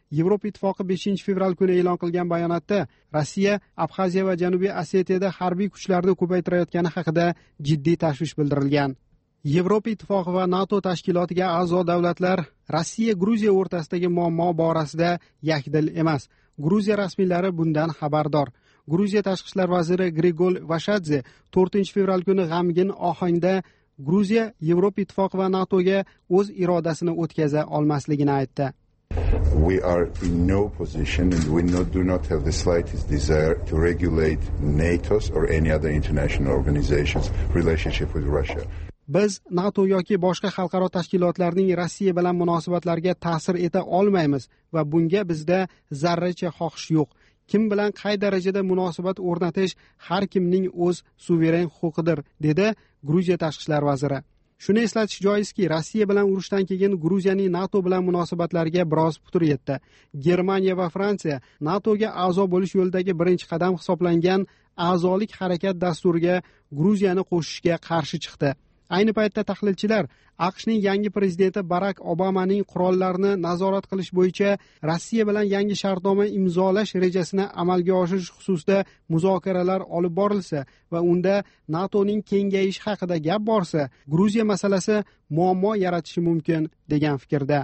Yevropa ittifoqi beshinchi fevral kuni e'lon qilgan bayonotda Rossiya Abxaziya va Janubiy Osetiyada harbiy kuchlarni ko'paytirayotgani haqida jiddiy tashvish bildirilgan. Yevropa ittifoqi va NATO tashkilotiga a'zo davlatlar Rossiya Gruziya o'rtasidagi muammo borasida yakdil emas. Gruziya rasmiylari bundan xabardor. Gruziya tashqi ishlar vaziri Grigol Vashadze to'rtinchi fevral kuni g'amgin ohangda Gruziya Yevropa ittifoqi va NATOga o'z irodasini o'tkaza olmasligini aytdi. We are in no position and we not, do not have the slightest desire to regulate NATO's or any other international organizations' relationship with Russia. Biz NATO yoki boshqa xalqaro tashkilotlarning Rossiya bilan munosabatlariga ta'sir eta olmaymiz va bunga bizda zarracha xohish yo'q. Kim bilan qay darajada munosabat o'rnatish har kimning o'z suveren huquqidir, dedi Gruziya tashqi ishlar vaziri. Shuni eslatish joizki, Rossiya bilan urushdan keyin Gruziyaning NATO bilan munosabatlariga biroz putur yetdi. Germaniya va Fransiya NATOga a'zo bo'lish yo'lidagi birinchi qadam hisoblangan a'zolik harakat dasturiga Gruziyani qo'shishga qarshi chiqdi. Ayni paytda tahlilchilar AQShning yangi prezidenti Barak Obamaning qurollarni nazorat qilish bo'yicha Rossiya bilan yangi shartnoma imzolash rejasini amalga oshirish xususida muzokaralar olib borilsa va unda NATOning kengayishi haqida gap borsa, Gruziya masalasi muammo yaratishi mumkin degan fikrda.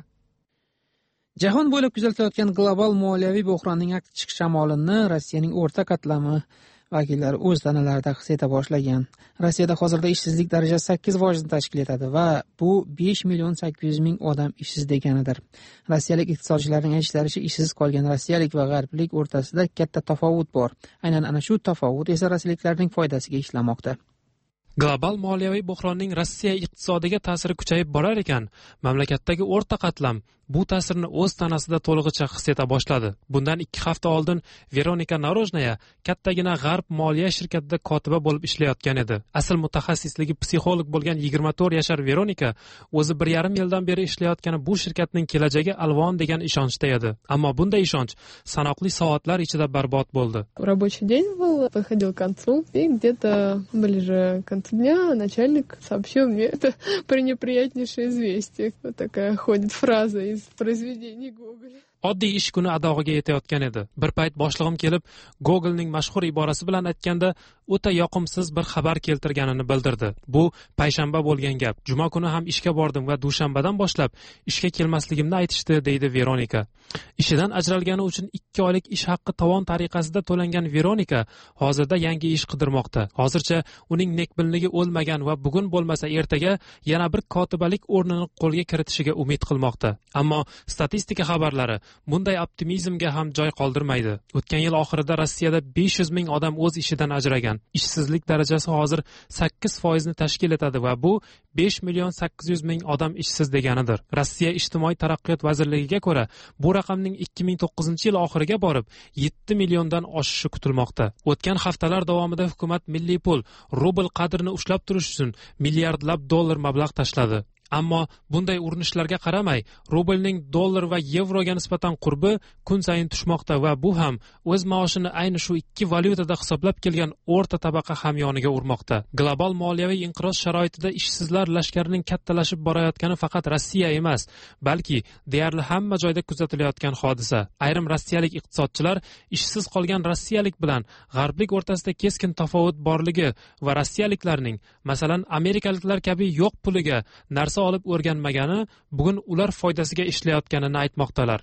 Jahon bo'ylab kuzatilayotgan global moliyaviy bo'hronning achchiq shamolini Rossiyaning o'rta qatlami vakillari o'z tanalarida his eta boshlagan. Rossiyada hozirda ishsizlik darajasi sakkiz foizni tashkil etadi va bu besh million sakkiz yuz ming odam ishsiz deganidir. Rossiyalik iqtisodchilarning aytishlaricha, ishsiz qolgan rossiyalik va g'arblik o'rtasida katta tafovut bor. Aynan ana shu tafovut esa rossiyaliklarning foydasiga ishlamoqda. Global moliyaviy bo'hronning Rossiya iqtisodiga ta'siri kuchayib borar ekan, mamlakatdagi o'rta qatlam bu ta'sirni o'z tanasida to'lig'icha his eta boshladi. Bundan ikki hafta oldin Veronika Narojnaya kattagina g'arb moliya shirkatida kotiba bo'lib ishlayotgan edi. Asl mutaxassisligi psixolog bo'lgan yigirma to'rt yashar Veronika o'zi bir yarim yildan beri ishlayotgani bu shirkatning kelajagi alvon degan ishonchda edi. Ammo bunday ishonch sanoqli soatlar ichida barbod bo'ldi. Рабочий день был, подходил к концу, и где-то ближе к концу дня начальник сообщил мне это пренеприятнейшее известие. Вот такая ходит фраза из произведений Гоголя. Oddiy ish kuni adog'iga yetayotgan edi. Bir payt boshlig'im kelib, Google'ning mashhur iborasi bilan aytganda, o'ta yoqimsiz bir xabar keltirganini bildirdi. Bu payshanba bo'lgan gap. Juma kuni ham ishga bordim va dushanbadan boshlab ishga kelmasligimni aytishdi, deydi Veronika. Ishidan ajralgani uchun ikki oylik ish haqqi tovon tariqasida to'langan Veronika hozirda yangi ish qidirmoqda. Hozircha uning nekbinligi o'lmagan va bugun bo'lmasa ertaga yana bir kotibalik o'rnini qo'lga kiritishiga umid qilmoqda. Ammo statistika xabarlari bunday optimizmga ham joy qoldirmaydi. O'tgan yil oxirida Rossiyada besh yuz ming odam o'z ishidan ajragan. Ishsizlik darajasi hozir sakkiz foizni tashkil etadi va bu besh million sakkiz yuz ming odam ishsiz deganidir. Rossiya ijtimoiy taraqqiyot vazirligiga ko'ra, bu raqamning ikki ming to'qqizinchi yil oxiriga borib yetti milliondan oshishi kutilmoqda. O'tgan haftalar davomida hukumat milliy pul, rubl qadrini ushlab turish uchun milliardlab dollar mablag' tashladi. Ammo bunday urinishlarga qaramay, rublning dollar va yevroga nisbatan qurbi kun sayin tushmoqda va bu ham o'z maoshini ayni shu ikki valyutada hisoblab kelgan o'rta tabaqa hamyoniga urmoqda. Global moliyaviy inqiroz sharoitida ishsizlar lashkarining kattalashib borayotgani faqat Rossiya emas, balki deyarli hamma joyda kuzatilayotgan hodisa. Ayrim rossiyalik iqtisodchilar ishsiz qolgan rossiyalik bilan g'arblik o'rtasida keskin tafovut borligi va rossiyaliklarning, masalan, amerikaliklar kabi yo'q puliga narsa olib o'rganmagani bugun ular foydasiga ishlayotganini aytmoqdalar.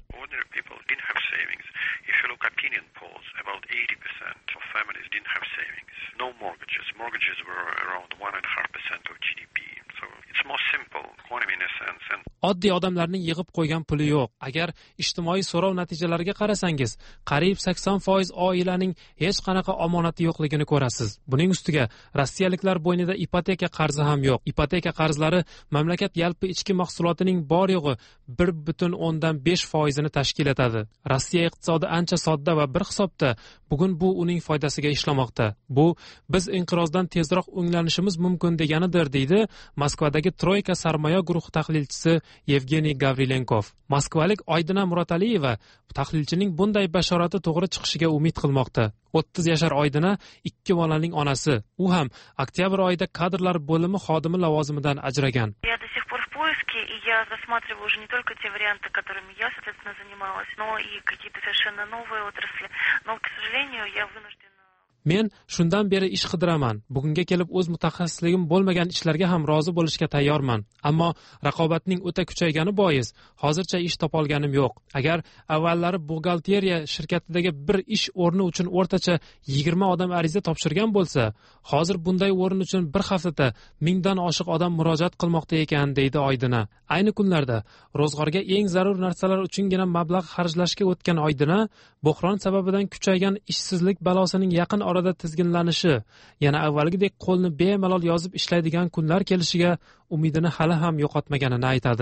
No mortgages. Mortgages were around one and a half percent of G D P. So it's more simple economy in a sense. And oddiy odamlarning yig'ib qo'ygan puli yo'q. Agar ijtimoiy so'rov natijalariga qarasangiz, qariyb sakson foiz oilaning hech qanaqa omonati yo'qligini ko'rasiz. Buning ustiga rossiyaliklar bo'ynida ipoteka qarzi ham yo'q. Ipoteka qarzlari mamlakat yalpi ichki mahsulotining bor yo'g'i bir butun o'ndan besh foizini tashkil etadi. Rossiya iqtisodi ancha sodda va bir hisobda bugun bu uning foydasiga ishlamoqda. Bu biz inqirozdan tezroq o'nglanishimiz mumkin deganidir, deydi Moskvadagi Troika sarmoya guruhi tahlilchisi Yevgeniy Gavrilenkov. Moskvalik Oydina Murataliyeva tahlilchining bunday bashorati to'g'ri chiqishiga umid qilmoqda. o'ttiz yashar Oydina ikki bolaning onasi. U ham oktyabr oyida kadrlar bo'limi xodimi lavozimidan ajragan. Я до сих пор в поиске практически я рассматриваю уже не только те варианты, которыми я, соответственно, занималась, но и какие-то совершенно новые отрасли. Но, к сожалению, я вынуждена... Men shundan beri ish qidiraman. Bugunga kelib o'z mutaxassisligim bo'lmagan ishlarga ham rozi bo'lishga tayyorman. Ammo raqobatning o'ta kuchaygani bois hozircha ish topolganim yo'q. Agar avvallari buxgalteriya shirkatidagi bir ish o'rni uchun o'rtacha yigirma odam ariza topshirgan bo'lsa, hozir bunday o'rin uchun bir haftada mingdan oshiq odam murojaat qilmoqda ekan, deydi Oydina. Ayni kunlarda ro'zg'orga eng zarur narsalar uchungina mablag' xarjlashga o'tgan Oydina buhron sababidan kuchaygan ishsizlik balosining yaqin orada tizginlanishi, yana avvalgidek qo'lni bemalol yozib ishlaydigan kunlar kelishiga umidini hali ham yo'qotmaganini aytadi.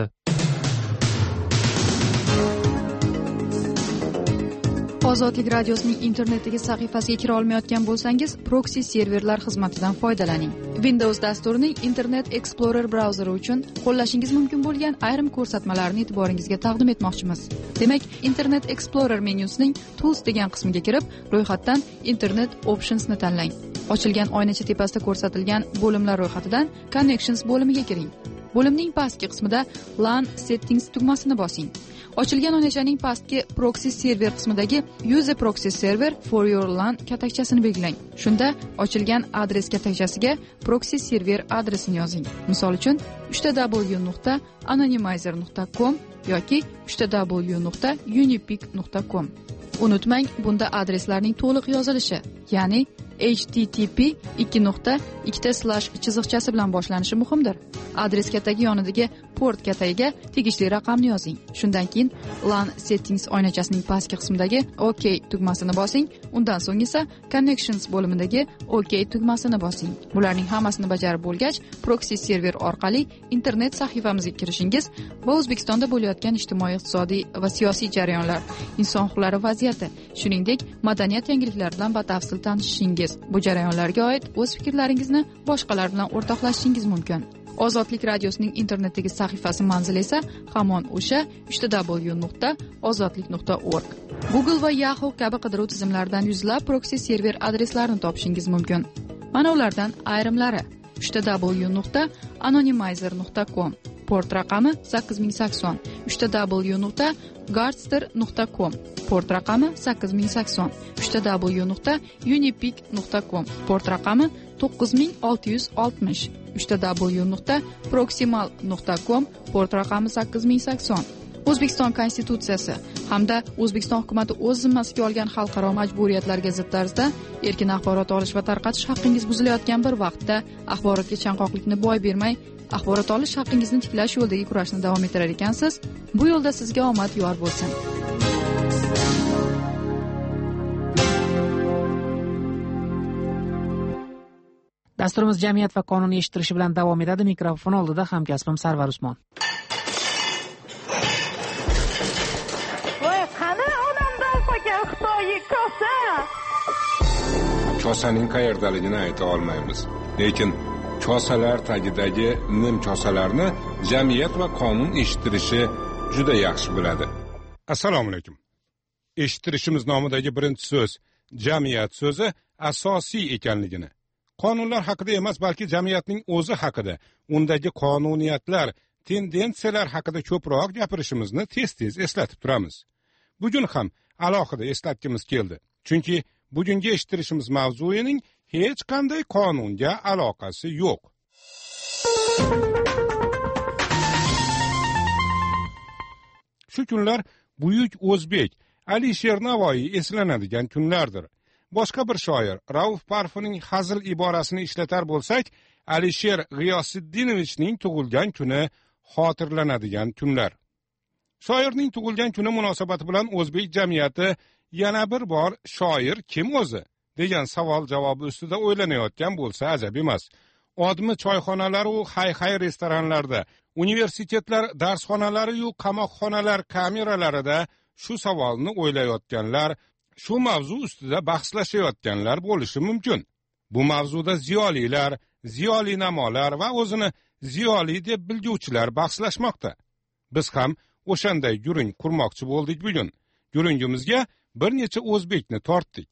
Ozodlik radiosining internetdagi sahifasiga kira olmayotgan bo'lsangiz, proxy serverlar xizmatidan foydalaning. Windows dasturining Internet Explorer brauzeri uchun qo'llashingiz mumkin bo'lgan ayrim ko'rsatmalarni e'tiboringizga taqdim etmoqchimiz. Demak, Internet Explorer menyusining Tools degan qismiga kirib, ro'yxatdan Internet Options ni tanlang. Ochilgan oynacha tepasida ko'rsatilgan bo'limlar ro'yxatidan Connections bo'limiga kiring. Bo'limning pastki qismida LAN Settings tugmasini bosing. Ochilgan oynachaning pastki proxy server qismidagi Use a proxy server for your LAN katakchasini belgilang. Shunda ochilgan adres katakchasiga proxy server adresini yozing. Misol uchun uch w nuqta anonymizer nuqta com yoki uch w nuqta unipic nuqta com. Unutmang, bunda adreslarning to'liq yozilishi, ya'ni H T T P ikki nuqta ikkita slash chiziqchasi bilan boshlanishi muhimdir. Adres katagi yonidagi port katagiga tegishli raqamni yozing. Shundan keyin LAN Settings oynachasining pastki qismidagi OK tugmasini bosing. Undan so'ng esa Connections bo'limidagi OK tugmasini bosing. Bularning hammasini bajarib bo'lgach, proxy server orqali internet sahifamizga kirishingiz va O'zbekistonda bo'layotgan ijtimoiy-iqtisodiy va siyosiy jarayonlar, inson huquqlari vaziyati, shuningdek madaniyat yangiliklari bilan batafsil tanishishingiz, bu jarayonlarga oid o'z fikrlaringizni boshqalar bilan o'rtoqlashishingiz mumkin. Ozodlik radiosining internetdagi sahifasi manzili esa hamon o'sha uch w nuqta ozodlik nuqta org. Google va Yahoo kabi qidiruv tizimlaridan yuzlab proxy server adreslarini topishingiz mumkin. Mana ulardan ayrimlari: uch w nuqta anonymizer nuqta com, port raqami sakkiz ming sakson, uch w nuqta gardster nuqta com, port raqami sakkiz ming sakson, uch w nuqta unipic nuqta com, port raqami to'qqiz ming olti yuz oltmish, uch w nuqta proximal nuqta com, port raqami sakkiz ming sakson. O'zbekiston Konstitutsiyasi hamda O'zbekiston hukuomati o'z zimmasiga olgan xalqaro majburiyatlarga zid tarzda erkin axborot olish va tarqatish haqqingiz buzilayotgan bir vaqtda axborotga chanqoqlikni boy bermay, axborot olish haqqingizni tiklash yo'lidagi kurashni davom ettirar ekansiz. Bu yo'lda sizga omad yor bo'lsin. Dasturimiz jamiyat va qonunni eshittirishi bilan davom etadi. Mikrofon oldida hamkasbim Sarvar Usmon. Voy, qani onamdan qolgan Xitoy kosa? Kosaning qayerdaligini ayta olmaymiz. Lekin kosalar tagidagi nim kosalarni jamiyat va qonun eshittirishi juda yaxshi biladi. Assalomu alaykum. Eshittirishimiz nomidagi birinchi so'z jamiyat so'zi asosiy ekanligini, qonunlar haqida emas, balki jamiyatning o'zi haqida, undagi qonuniyatlar, tendensiyalar haqida ko'proq gapirishimizni tez-tez eslatib turamiz. Bugun ham alohida eslatgimiz keldi. Chunki bugungi eshittirishimiz mavzuining hech qanday qonunga aloqasi yo'q. Shu kunlar buyuk o'zbek Alisher Navoiy eslanadigan kunlardir. Boshqa bir shoir Rauf Parfining hazil iborasini ishlatar bo'lsak, Alisher G'iyosiddinovichning tug'ilgan kuni xotirlanadigan kunlar. Shoirning tug'ilgan kuni munosabati bilan o'zbek jamiyati yana bir bor shoir kim o'zi degan savol javobi ustida o'ylanayotgan bo'lsa ajab emas. Odmi choyxonalari u hay-hay restoranlarda, universitetlar darsxonalari yu qamoqxonalar kameralarida shu savolni o'ylayotganlar, shu mavzu ustida bahslashayotganlar bo'lishi mumkin. Bu mavzuda ziyolilar, ziyoli namolar va o'zini ziyoli deb bilguvchilar bahslashmoqda. Biz ham o'shanday guring qurmoqchi bo'ldik bugun. Guringimizga bir necha o'zbekni tortdik.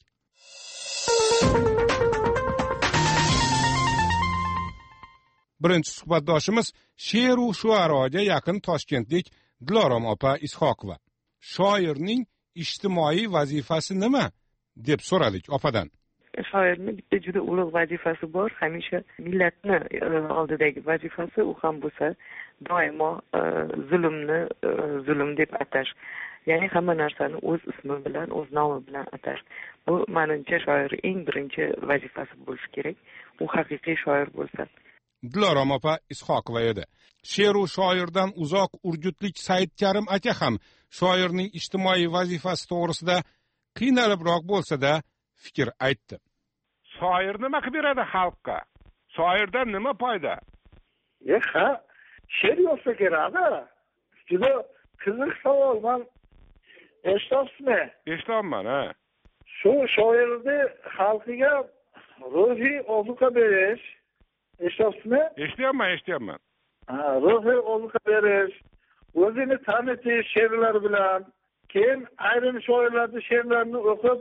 birinchi suhbatdoshimiz she'ru shuaroga yaqin toshkentlik Dilorom opa Ishoqova. Shoirning ijtimoiy vazifasi nima deb so'radik opadan. Shoirni bitta juda ulug' vazifasi bor. Hamisha millatni oldidagi vazifasi u ham bo'lsa doimo zulmni zulm deb atash. Ya'ni hamma narsani o'z ismi bilan, o'z nomi bilan atash. Bu menimcha shoir eng birinchi vazifasi bo'lishi kerak. U haqiqiy shoir bo'lsa. Dilorom opa Ishoqova edi. She'ru shoirdan uzoq urgutlik Saidkarim aka ham shoirning ijtimoiy vazifasi to'g'risida qiynalibroq bo'lsa-da fikr aytdi. Shoir nima qilib beradi xalqqa? Shoirdan nima foyda? E, ha, she'r yozsa kerak. Juda qiziq savol. Men eshitibsizmi? Eshitibman, ha. Shu shoirni xalqiga ruhiy ozuqa berish. Eshitibsizmi? Eshityapman, eshityapman. Ha, ruhiy ozuqa berish, o'zini tanitish she'rlar bilan, keyin ayrim shoirlarning she'rlarini o'qib,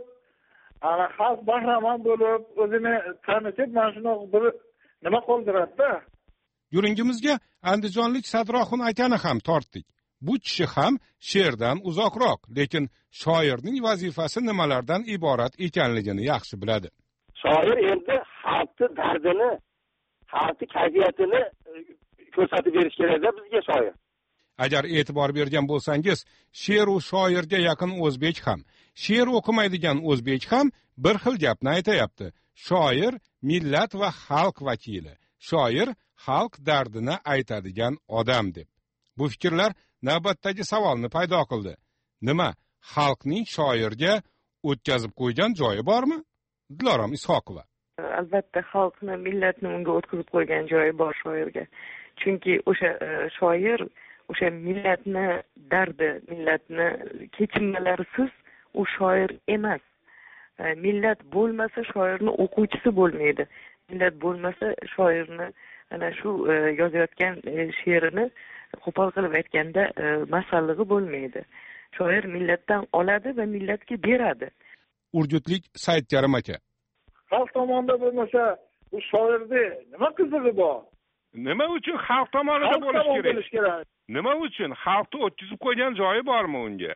ana xalq bahramand bo'lib, o'zini tanitib, mana shunaqa bir nima qoldiradi-da. Yuringimizga andijonlik Sadroxun akani ham tortdik. Bu kishi ham she'rdan uzoqroq, lekin shoirning vazifasi nimalardan iborat ekanligini yaxshi biladi. Shoir endi xalqning dardini, xalqning kayfiyatini ko'rsatib berish kerak-da bizga shoir. Agar e'tibor bergan bo'lsangiz, she'r u shoirga yaqin o'zbek ham, she'r o'qimaydigan o'zbek ham bir xil gapni aytayapti. Shoir millat va xalq vakili, shoir xalq dardini aytadigan odam deb. Bu fikrlar navbatdagi savolni paydo qildi. Nima, xalqning shoirga o'tkazib qo'ygan joyi bormi? Dilorom Ishoqova. Albatta xalqni, millatni unga o'tkazib qo'ygan joyi bor shoirga. Chunki o'sha shoir o'sha millatni dardi, millatni kechinmalarisiz u shoir emas. Millat bo'lmasa shoirni o'quvchisi bo'lmaydi. Millat bo'lmasa shoirni ana shu yozayotgan she'rini qo'pol qilib aytganda masallig'i bo'lmaydi. Shoir millatdan oladi va millatga beradi. Urgutlik Saidkarim aka. Xalq tomonidan bo'lmasa, bu shoirni nima qizig'i bor? Nima uchun xalq tomonidan bo'lish kerak? Nima uchun? Xalqni o'tkazib qo'ygan joyi bormi unga?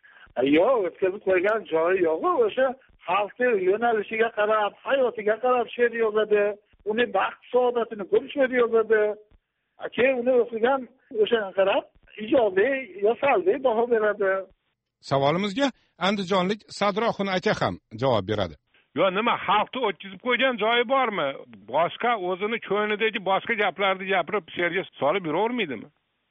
Yo'q, o'tkazib qo'ygan joyi yo'q. O'sha xalqning yo'nalishiga qarab, hayotiga qarab she'r yozadi, uni baxt saodatini ko'rish she'r yozadi. Keyin uni o'qigan o'shanga qarab ijobiy, yosalbiy baho beradi. Savolimizga andijonlik Sadroxun aka ham javob beradi. Yo, nima, xalqni o'tkazib qo'ygan joyi bormi? Boshqa o'zini ko'nglidagi boshqa gaplarni gapirib she'rga solib yuravermaydimi?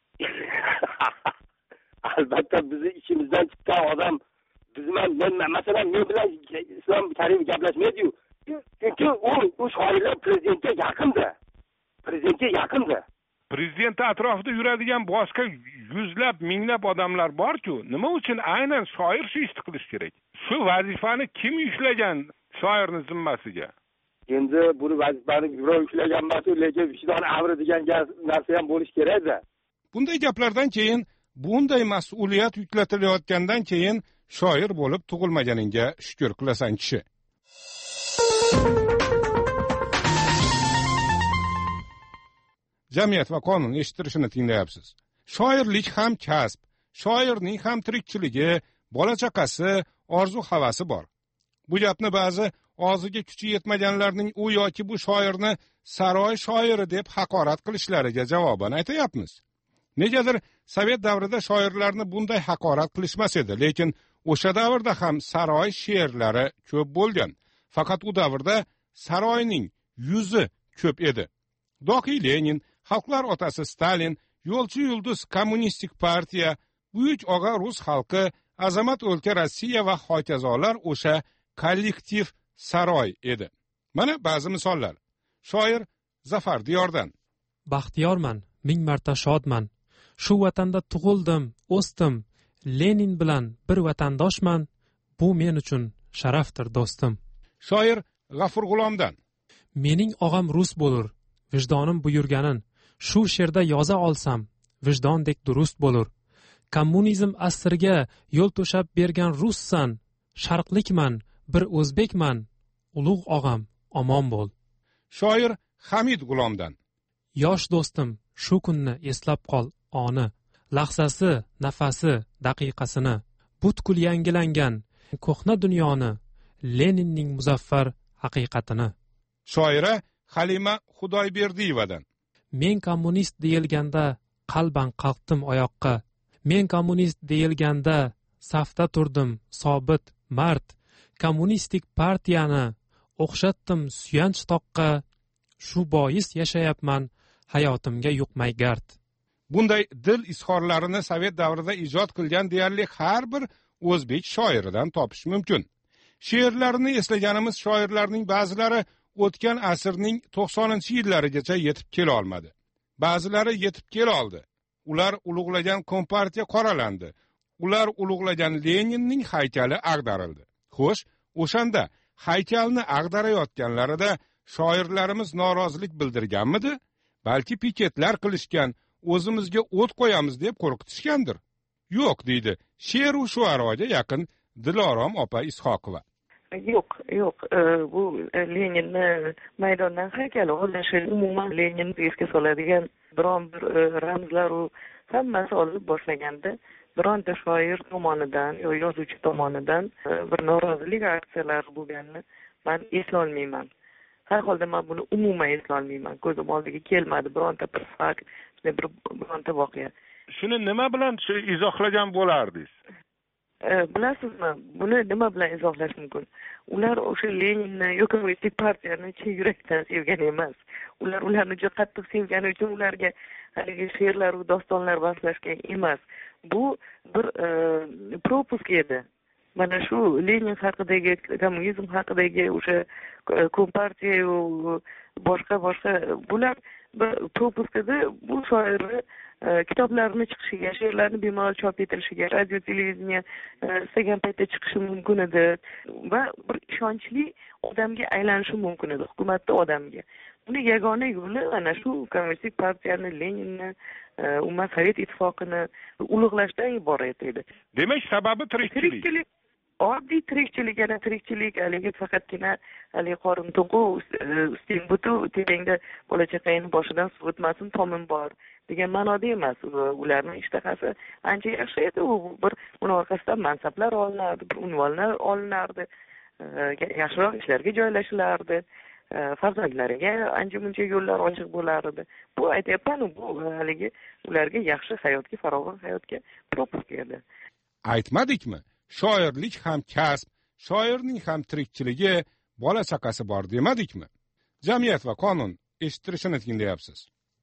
Albatta bizni ichimizdan chiqqan odam bizman men masalan men bilan Islom Karimov gaplashmaydi-yu. Chunki u u shoirlar prezidentga yaqinda. Prezidentga yaqinda. Prezident atrofida yuradigan boshqa yuzlab, minglab odamlar bor-ku, nima uchun aynan shoir shu ishni qilish kerak? Shu vazifani kim yushlagan shoirning zimmasiga? Endi bu vazifani birov yushlagan emas, lekin vijdon amri degan narsa ham bo'lish kerak-da. Bunday gaplardan keyin, bunday mas'uliyat yuklatilayotgandan keyin shoir bo'lib tug'ilmaganingga shukr qilasan kishi. Jamiyat va qonun eshittirishini tinglayapsiz. Shoirlik ham kasb, shoirning ham tirikchiligi, bola-chaqasi, orzu-havasi bor. Bu gapni ba'zi og'ziga kuchi yetmaganlarning u yoki bu shoirni saroy shoiri deb haqorat qilishlariga javoban aytayapmiz. Negadir Sovet davrida shoirlarni bunday haqorat qilishmas edi, lekin o'sha davrda ham saroy she'rlari ko'p bo'lgan. Faqat u davrda saroyning yuzi ko'p edi. Doqiy Lenin, xalqlar otasi Stalin, yo'lchi yulduz kommunistik partiya, buyuk og'a rus xalqi, azamat o'lka Rossiya va hokazolar o'sha kollektiv saroy edi. Mana ba'zi misollar. Shoir Zafar Diyordan. Baxtiyorman, ming marta shodman. Shu vatanda tug'ildim, o'sdim. Lenin bilan bir vatandoshman. Bu men uchun sharafdir, do'stim. Shoir G'afur G'ulomdan. Mening og'am rus bo'lur, vijdonim buyurganin. Shu she'rda yoza olsam, vijdondek durust bo'lur. Kommunizm asriga yo'l to'shab bergan russan. Sharqlikman, bir o'zbekman. Ulug' og'am, omon bo'l. Shoir Hamid G'ulomdan. yosh do'stim, shu kunni eslab qol oni, lahzasi, nafasi, daqiqasini, butkul yangilangan ko'hna dunyoni, Leninning muzaffar haqiqatini. Shoira Halima Xudoyberdiyevadan. Men kommunist deyilganda qalban qalqdim oyoqqa. Men kommunist deyilganda safda turdim, sobit, mard. Kommunistik partiyani o'xshatdim suyanch toqqa. Shu bois yashayapman, hayotimga yuqmay gard. Bunday dil izhorlarini sovet davrida ijod qilgan deyarli har bir o'zbek shoiridan topish mumkin. She'rlarini eslaganimiz shoirlarning ba'zilari o'tgan asrning to'qsoninchi yillarigacha yetib kela olmadi. Ba'zilari yetib kela oldi. Ular ulug'lagan kompartiya qoralandi. Ular ulug'lagan Leninning haykali ag'darildi. Xo'sh, o'shanda haykalni ag'darayotganlarida shoirlarimiz norozilik bildirganmidi? Balki piketlar qilishgan, o'zimizga o't qo'yamiz deb qo'rqitishgandir. Yo'q, deydi she'r u shuaroga yaqin Dilorom opa Ishoqova. Yo'q, yo'q, bu Leninni maydondan haykali o'rnashi umuman Lenin esga soladigan biron bir ramzlar u hammasi olib boshlaganda bironta shoir tomonidan yoki yozuvchi tomonidan bir norozilik aksiyalari bo'lganini men eslolmayman. Har holda men buni umuman eslolmayman. Ko'zim oldiga kelmadi bironta bir fakt, bir bironta voqea. Shuni nima bilan izohlagan bo'lardingiz? Bilasizmi, buni nima bilan izohlash mumkin? Ular o'sha Leninni yoki kommunistik partiyani chin yurakdan sevgan emas. Ular ularni juda qattiq sevgani uchun ularga haligi she'rlar va dostonlar boshlashgan emas. Bu bir propusk edi. Mana shu Lenin haqidagi, kommunizm haqidagi o'sha kompartiya va boshqa boshqa bular bir propusk edi. Bu shoirni kitoblarini chiqishiga, she'rlarni bemalol chop etilishiga, radio, televideniya istagan paytda chiqishi mumkin edi va bir ishonchli odamga aylanishi mumkin edi, hukumatda odamga. Buni yagona yo'li ana shu kommunistik partiyani, Leninni, umuman Sovet ittifoqini ulug'lashdan iborat edi. Demak, sababi tirikchilik. Oddiy tirikchilik, yana tirikchilik, haligi faqatgina haligi qorin to'qu, usting butu, tepangda bola chaqangni boshidan suv o'tmasin, tomim bor degan ma'noda emas. Ularning ishtahasi ancha yaxshi edi. U bir uni orqasidan mansablar olinardi, bir unvonlar olinardi, yaxshiroq ishlarga joylashilardi, farzandlariga ancha muncha yo'llar ochiq bo'lardi. Bu aytyapman, bu haligi ularga yaxshi hayotga, farovon hayotga propiska edi. Aytmadikmi? Shoirlik ham kasb, shoirning ham tirikchiligi, bola chaqasi bor demadikmi? Jamiyat va qonun eshittirishini tinglayapsiz.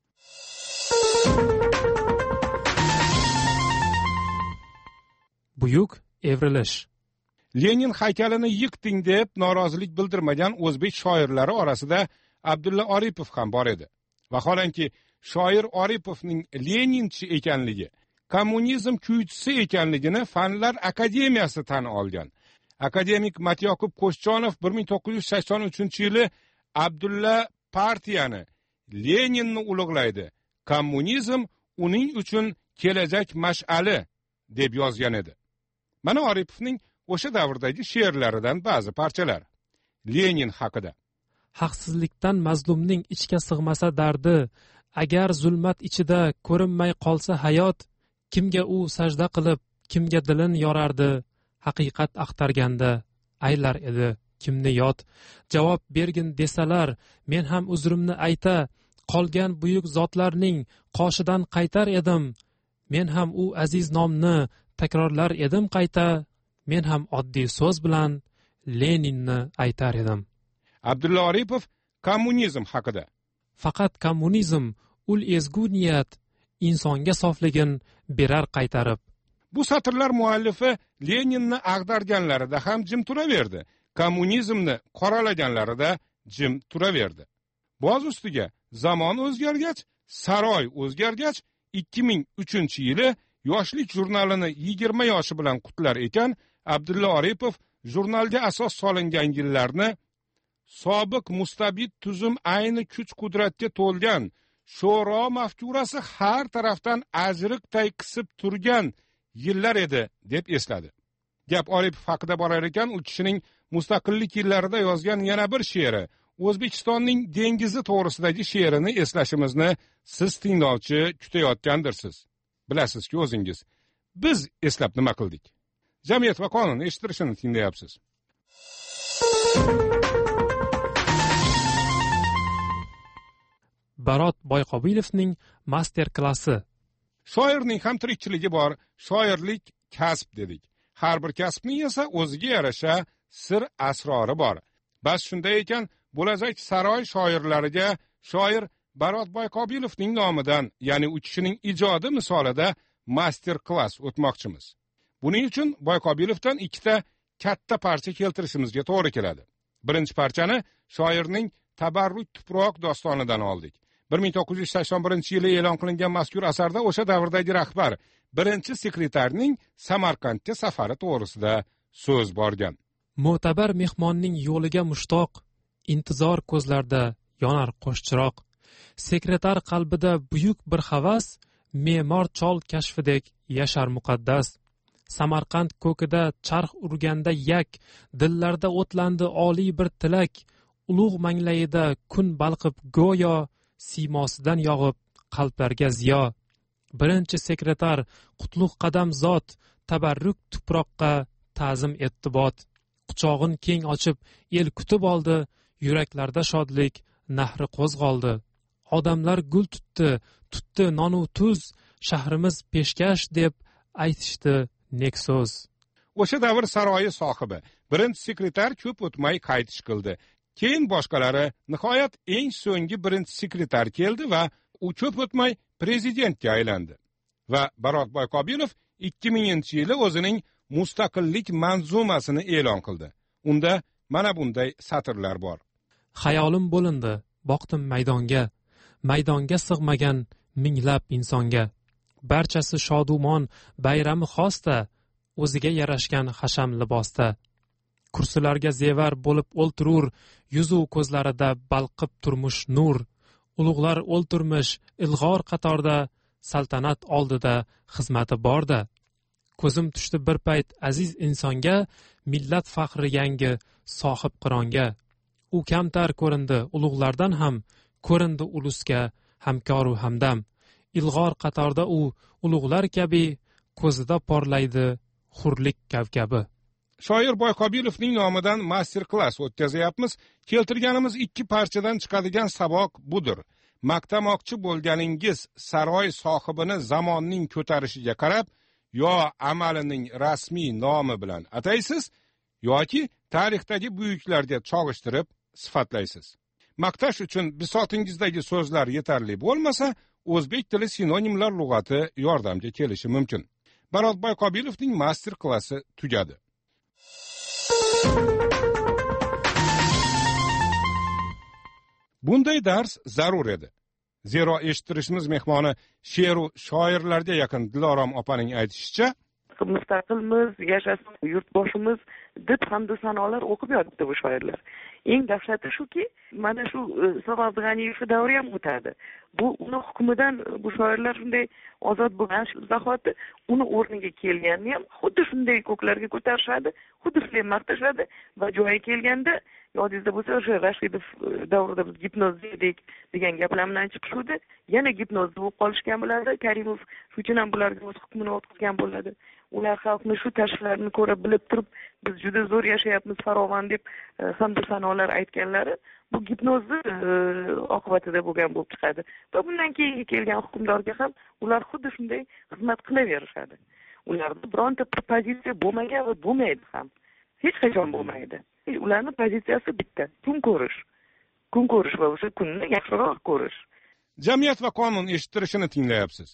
Buyuk evrilish. Lenin haykalini yiqding deb norozilik bildirmagan o'zbek shoirlari orasida Abdulla Oripov ham bor edi. Vaholanki shoir Oripovning Leninchi ekanligi, kommunizm kuychisi ekanligini Fanlar akademiyasi tan olgan. Akademik Matyoqub Qo'shjonov bir ming to'qqiz yuz sakson uchinchi yili Abdulla partiyani, Leninni ulug'laydi. Kommunizm uning uchun kelajak mash'ali deb yozgan edi. Mana Oripovning o'sha davrdagi she'rlaridan ba'zi parchalar. Lenin haqida. Haqsizlikdan mazlumning ichga sig'masa dardi, agar zulmat ichida ko'rinmay qolsa hayot, kimga u sajda qilib, kimga dilin yorardi, haqiqat axtarganda aylar edi kimni yot. Javob bergin desalar, men ham uzrimni ayta, qolgan buyuk zotlarning qoshidan qaytar edim. Men ham u aziz nomni takrorlar edim qayta, men ham oddiy so'z bilan Leninni aytar edim. Abdulla Oripov kommunizm haqida. Faqat kommunizm ul ezgu niyat insonga sofligin berar qaytarib. Bu satrlar muallifi Leninni ag'darganlarida ham jim turaverdi, kommunizmni qoralaganlarida jim turaverdi. Boz ustiga zamon o'zgargach, saroy o'zgargach, ikki ming uchinchi yili Yoshlik jurnalini yigirma yoshi bilan qutlar ekan, Abdulla Oripov jurnalga asos solingan yillarni sobiq mustabid tuzum ayni kuch-qudratga to'lgan, sho'ro mafkurasi har tarafdan ajriqday qisib turgan yillar edi deb esladi. Gap Oripov haqida borar ekan, u kishining mustaqillik yillarida yozgan yana bir she'ri O'zbekistonning dengizi to'g'risidagi she'rini eslashimizni siz tinglovchi kutayotgandirsiz. Bilasizki o'zingiz, biz eslab nima qildik? Jamiyat va qonun eshittirishini tinglayapsiz. Barot Boyqobilovning master klassi. Shoirning ham tirikchiligi bor, shoirlik kasb dedik. Har bir kasbning esa o'ziga yarasha sir asrori bor. Bas shunday ekan, bo'lajak saroy shoirlariga shoir Barot Boyqobilovning nomidan, ya'ni u kishining ijodi misolida master klass o'tmoqchimiz. Buning uchun Boyqobilovdan ikkita katta parcha keltirishimizga to'g'ri keladi. Birinchi parchani shoirning Tabarruk tuproq dostonidan oldik. bir ming to'qqiz yuz sakson birinchi yili e'lon qilingan mazkur asarda o'sha davrdagi rahbar birinchi sekretarning Samarqandga safari to'g'risida so'z borgan. Mo'tabar mehmonning yo'liga mushtoq, intizor ko'zlarda yonar qo'shchiroq. Sekretar qalbida buyuk bir havas, me'mor chol kashfidek yashar muqaddas. Samarqand ko'kida charx urganda yak, dillarda o'tlandi oliy bir tilak. Ulug' manglayida kun balqib go'yo, siymosidan yog'ib qalblarga ziyo. Birinchi sekretar qutlug' qadam zot, tabarruk tuproqqa ta'zim e'tibot. Quchog'in keng ochib el kutib oldi, yuraklarda shodlik nahri qo'zg'oldi. Odamlar gul tutdi, tutdi nonu tuz, shahrimiz peshkash deb aytishdi nek so'z. O'sha davr saroyi sohibi birinchi sekretar ko'p o'tmay qaytish qildi. Keyin boshqalari, nihoyat eng so'nggi birinchi sekretar keldi va u ko'p o'tmay prezidentga aylandi. Va Barot Boyqobilov ikki minginchi yili o'zining mustaqillik manzumasini e'lon qildi. Unda mana bunday satrlar bor. Xayolim bo'lindi, boqdim maydonga, maydonga sig'magan minglab insonga. Barchasi shodumon, bayrami xosda, o'ziga yarashgan hasham libosda. Kursilarga zevar bo'lib o'ltirur, yuzu ko'zlarida balqib turmush nur. Ulug'lar o'ltirmish ilg'or qatorda, saltanat oldida xizmati borda. Ko'zim tushdi bir payt aziz insonga, millat faxri yangi sohib qironga. U kamtar ko'rindi ulug'lardan ham, ko'rindi ulusga hamkoru hamdam. Ilg'or qatorda u ulug'lar kabi, ko'zida porlaydi hurlik kavkabi. Shoir Boyqobilovning nomidan master klass o'tkazayapmiz. Keltirganimiz ikki parchadan chiqadigan saboq budur. Maqtamoqchi bo'lganingiz saroy sohibini zamonning ko'tarishiga qarab, yo amalining rasmiy nomi bilan ataysiz, yoki tarixdagi buyuklarga chog'ishtirib sifatlaysiz. Maqtash uchun bisotingizdagi so'zlar yetarli bo'lmasa, o'zbek tili sinonimlar lug'ati yordamga kelishi mumkin. Barot Boyqobilovning master klassi tugadi. Bunday dars zarur edi. Zero eshittirishimiz mehmoni she'ru shoirlarga yaqin Dilorom opaning aytishicha, mustaqilmiz, yashasin yurtboshimiz deb hamdu sanolar o'qib yotibdi bu shoirlar. Eng dahshati shuki, mana shu Safoz G'aniyev davri ham o'tadi. Bu uni hukmidan bu shoirlar shunday ozod bo'lgan zahoti uni o'rniga kelganini ham xuddi shunday ko'klarga ko'tarishadi, xuddi shunday maqtashadi va joyi kelganda, yodingizda bo'lsa, o'sha Rashidov davrida biz gipnoz dedik degan gaplar bilan chiqishdi. Yana gipnoz bo'lib qolishgan bo'ladi. Karimov shu uchun ham bularga o'z hukmini o'tkazgan bo'ladi. Ular xalqni shu tashvishlarini ko'rib bilib turib, biz juda zo'r yashayapmiz, farovon deb hamdu sanolar aytganlari bu gipnozni oqibatida bo'lgan bo'lib chiqadi. Va bundan keyingi kelgan hukmdorga ham ular xuddi shunday xizmat qilaverishadi. Ularda bironta pozitsiya bo'lmagan va bo'lmaydi ham. Hech qachon bo'lmaydi. Ularni pozitsiyasi bitta, kun ko'rish. Kun ko'rish va o'sha kunni yaxshiroq ko'rish. Jamiyat va qonun eshittirishini tinglayapsiz.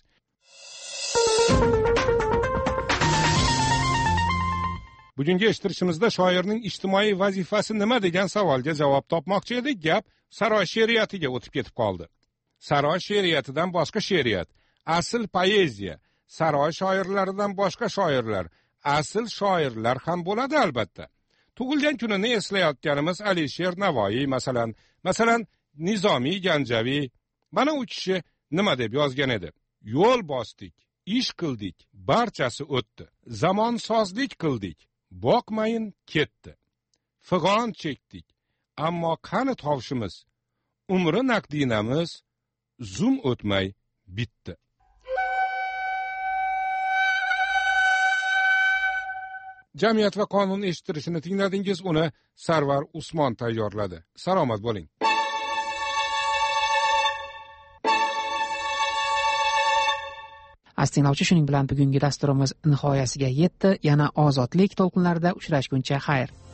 Bugungi eshittirishimizda shoirning ijtimoiy vazifasi nima degan savolga javob topmoqchi edik. Gap saroy she'riyatiga o'tib ketib qoldi. Saroy she'riyatidan boshqa she'riyat, asl poeziya, saroy shoirlaridan boshqa shoirlar, asl shoirlar ham bo'ladi albatta. Tug'ilgan kunini eslayotganimiz Alisher Navoiy masalan, masalan Nizomiy Ganjaviy, mana u kishi nima deb yozgan edi? Yo'l bosdik, ish qildik, barchasi o'tdi. Zamonsozlik qildik, boqmayin ketdi. Fig'on chekdik, ammo qani tovushimiz? Umri naqdinamiz zum o'tmay bitdi. Jamiyat va qonun eshittirishini tingladingiz, uni Sarvar Usmon tayyorladi. Salomat bo'ling. Aziz tinglovchi, shuning bilan bugungi dasturimiz nihoyasiga yetdi. Yana ozodlik to'lqinlarida uchrashguncha xayr.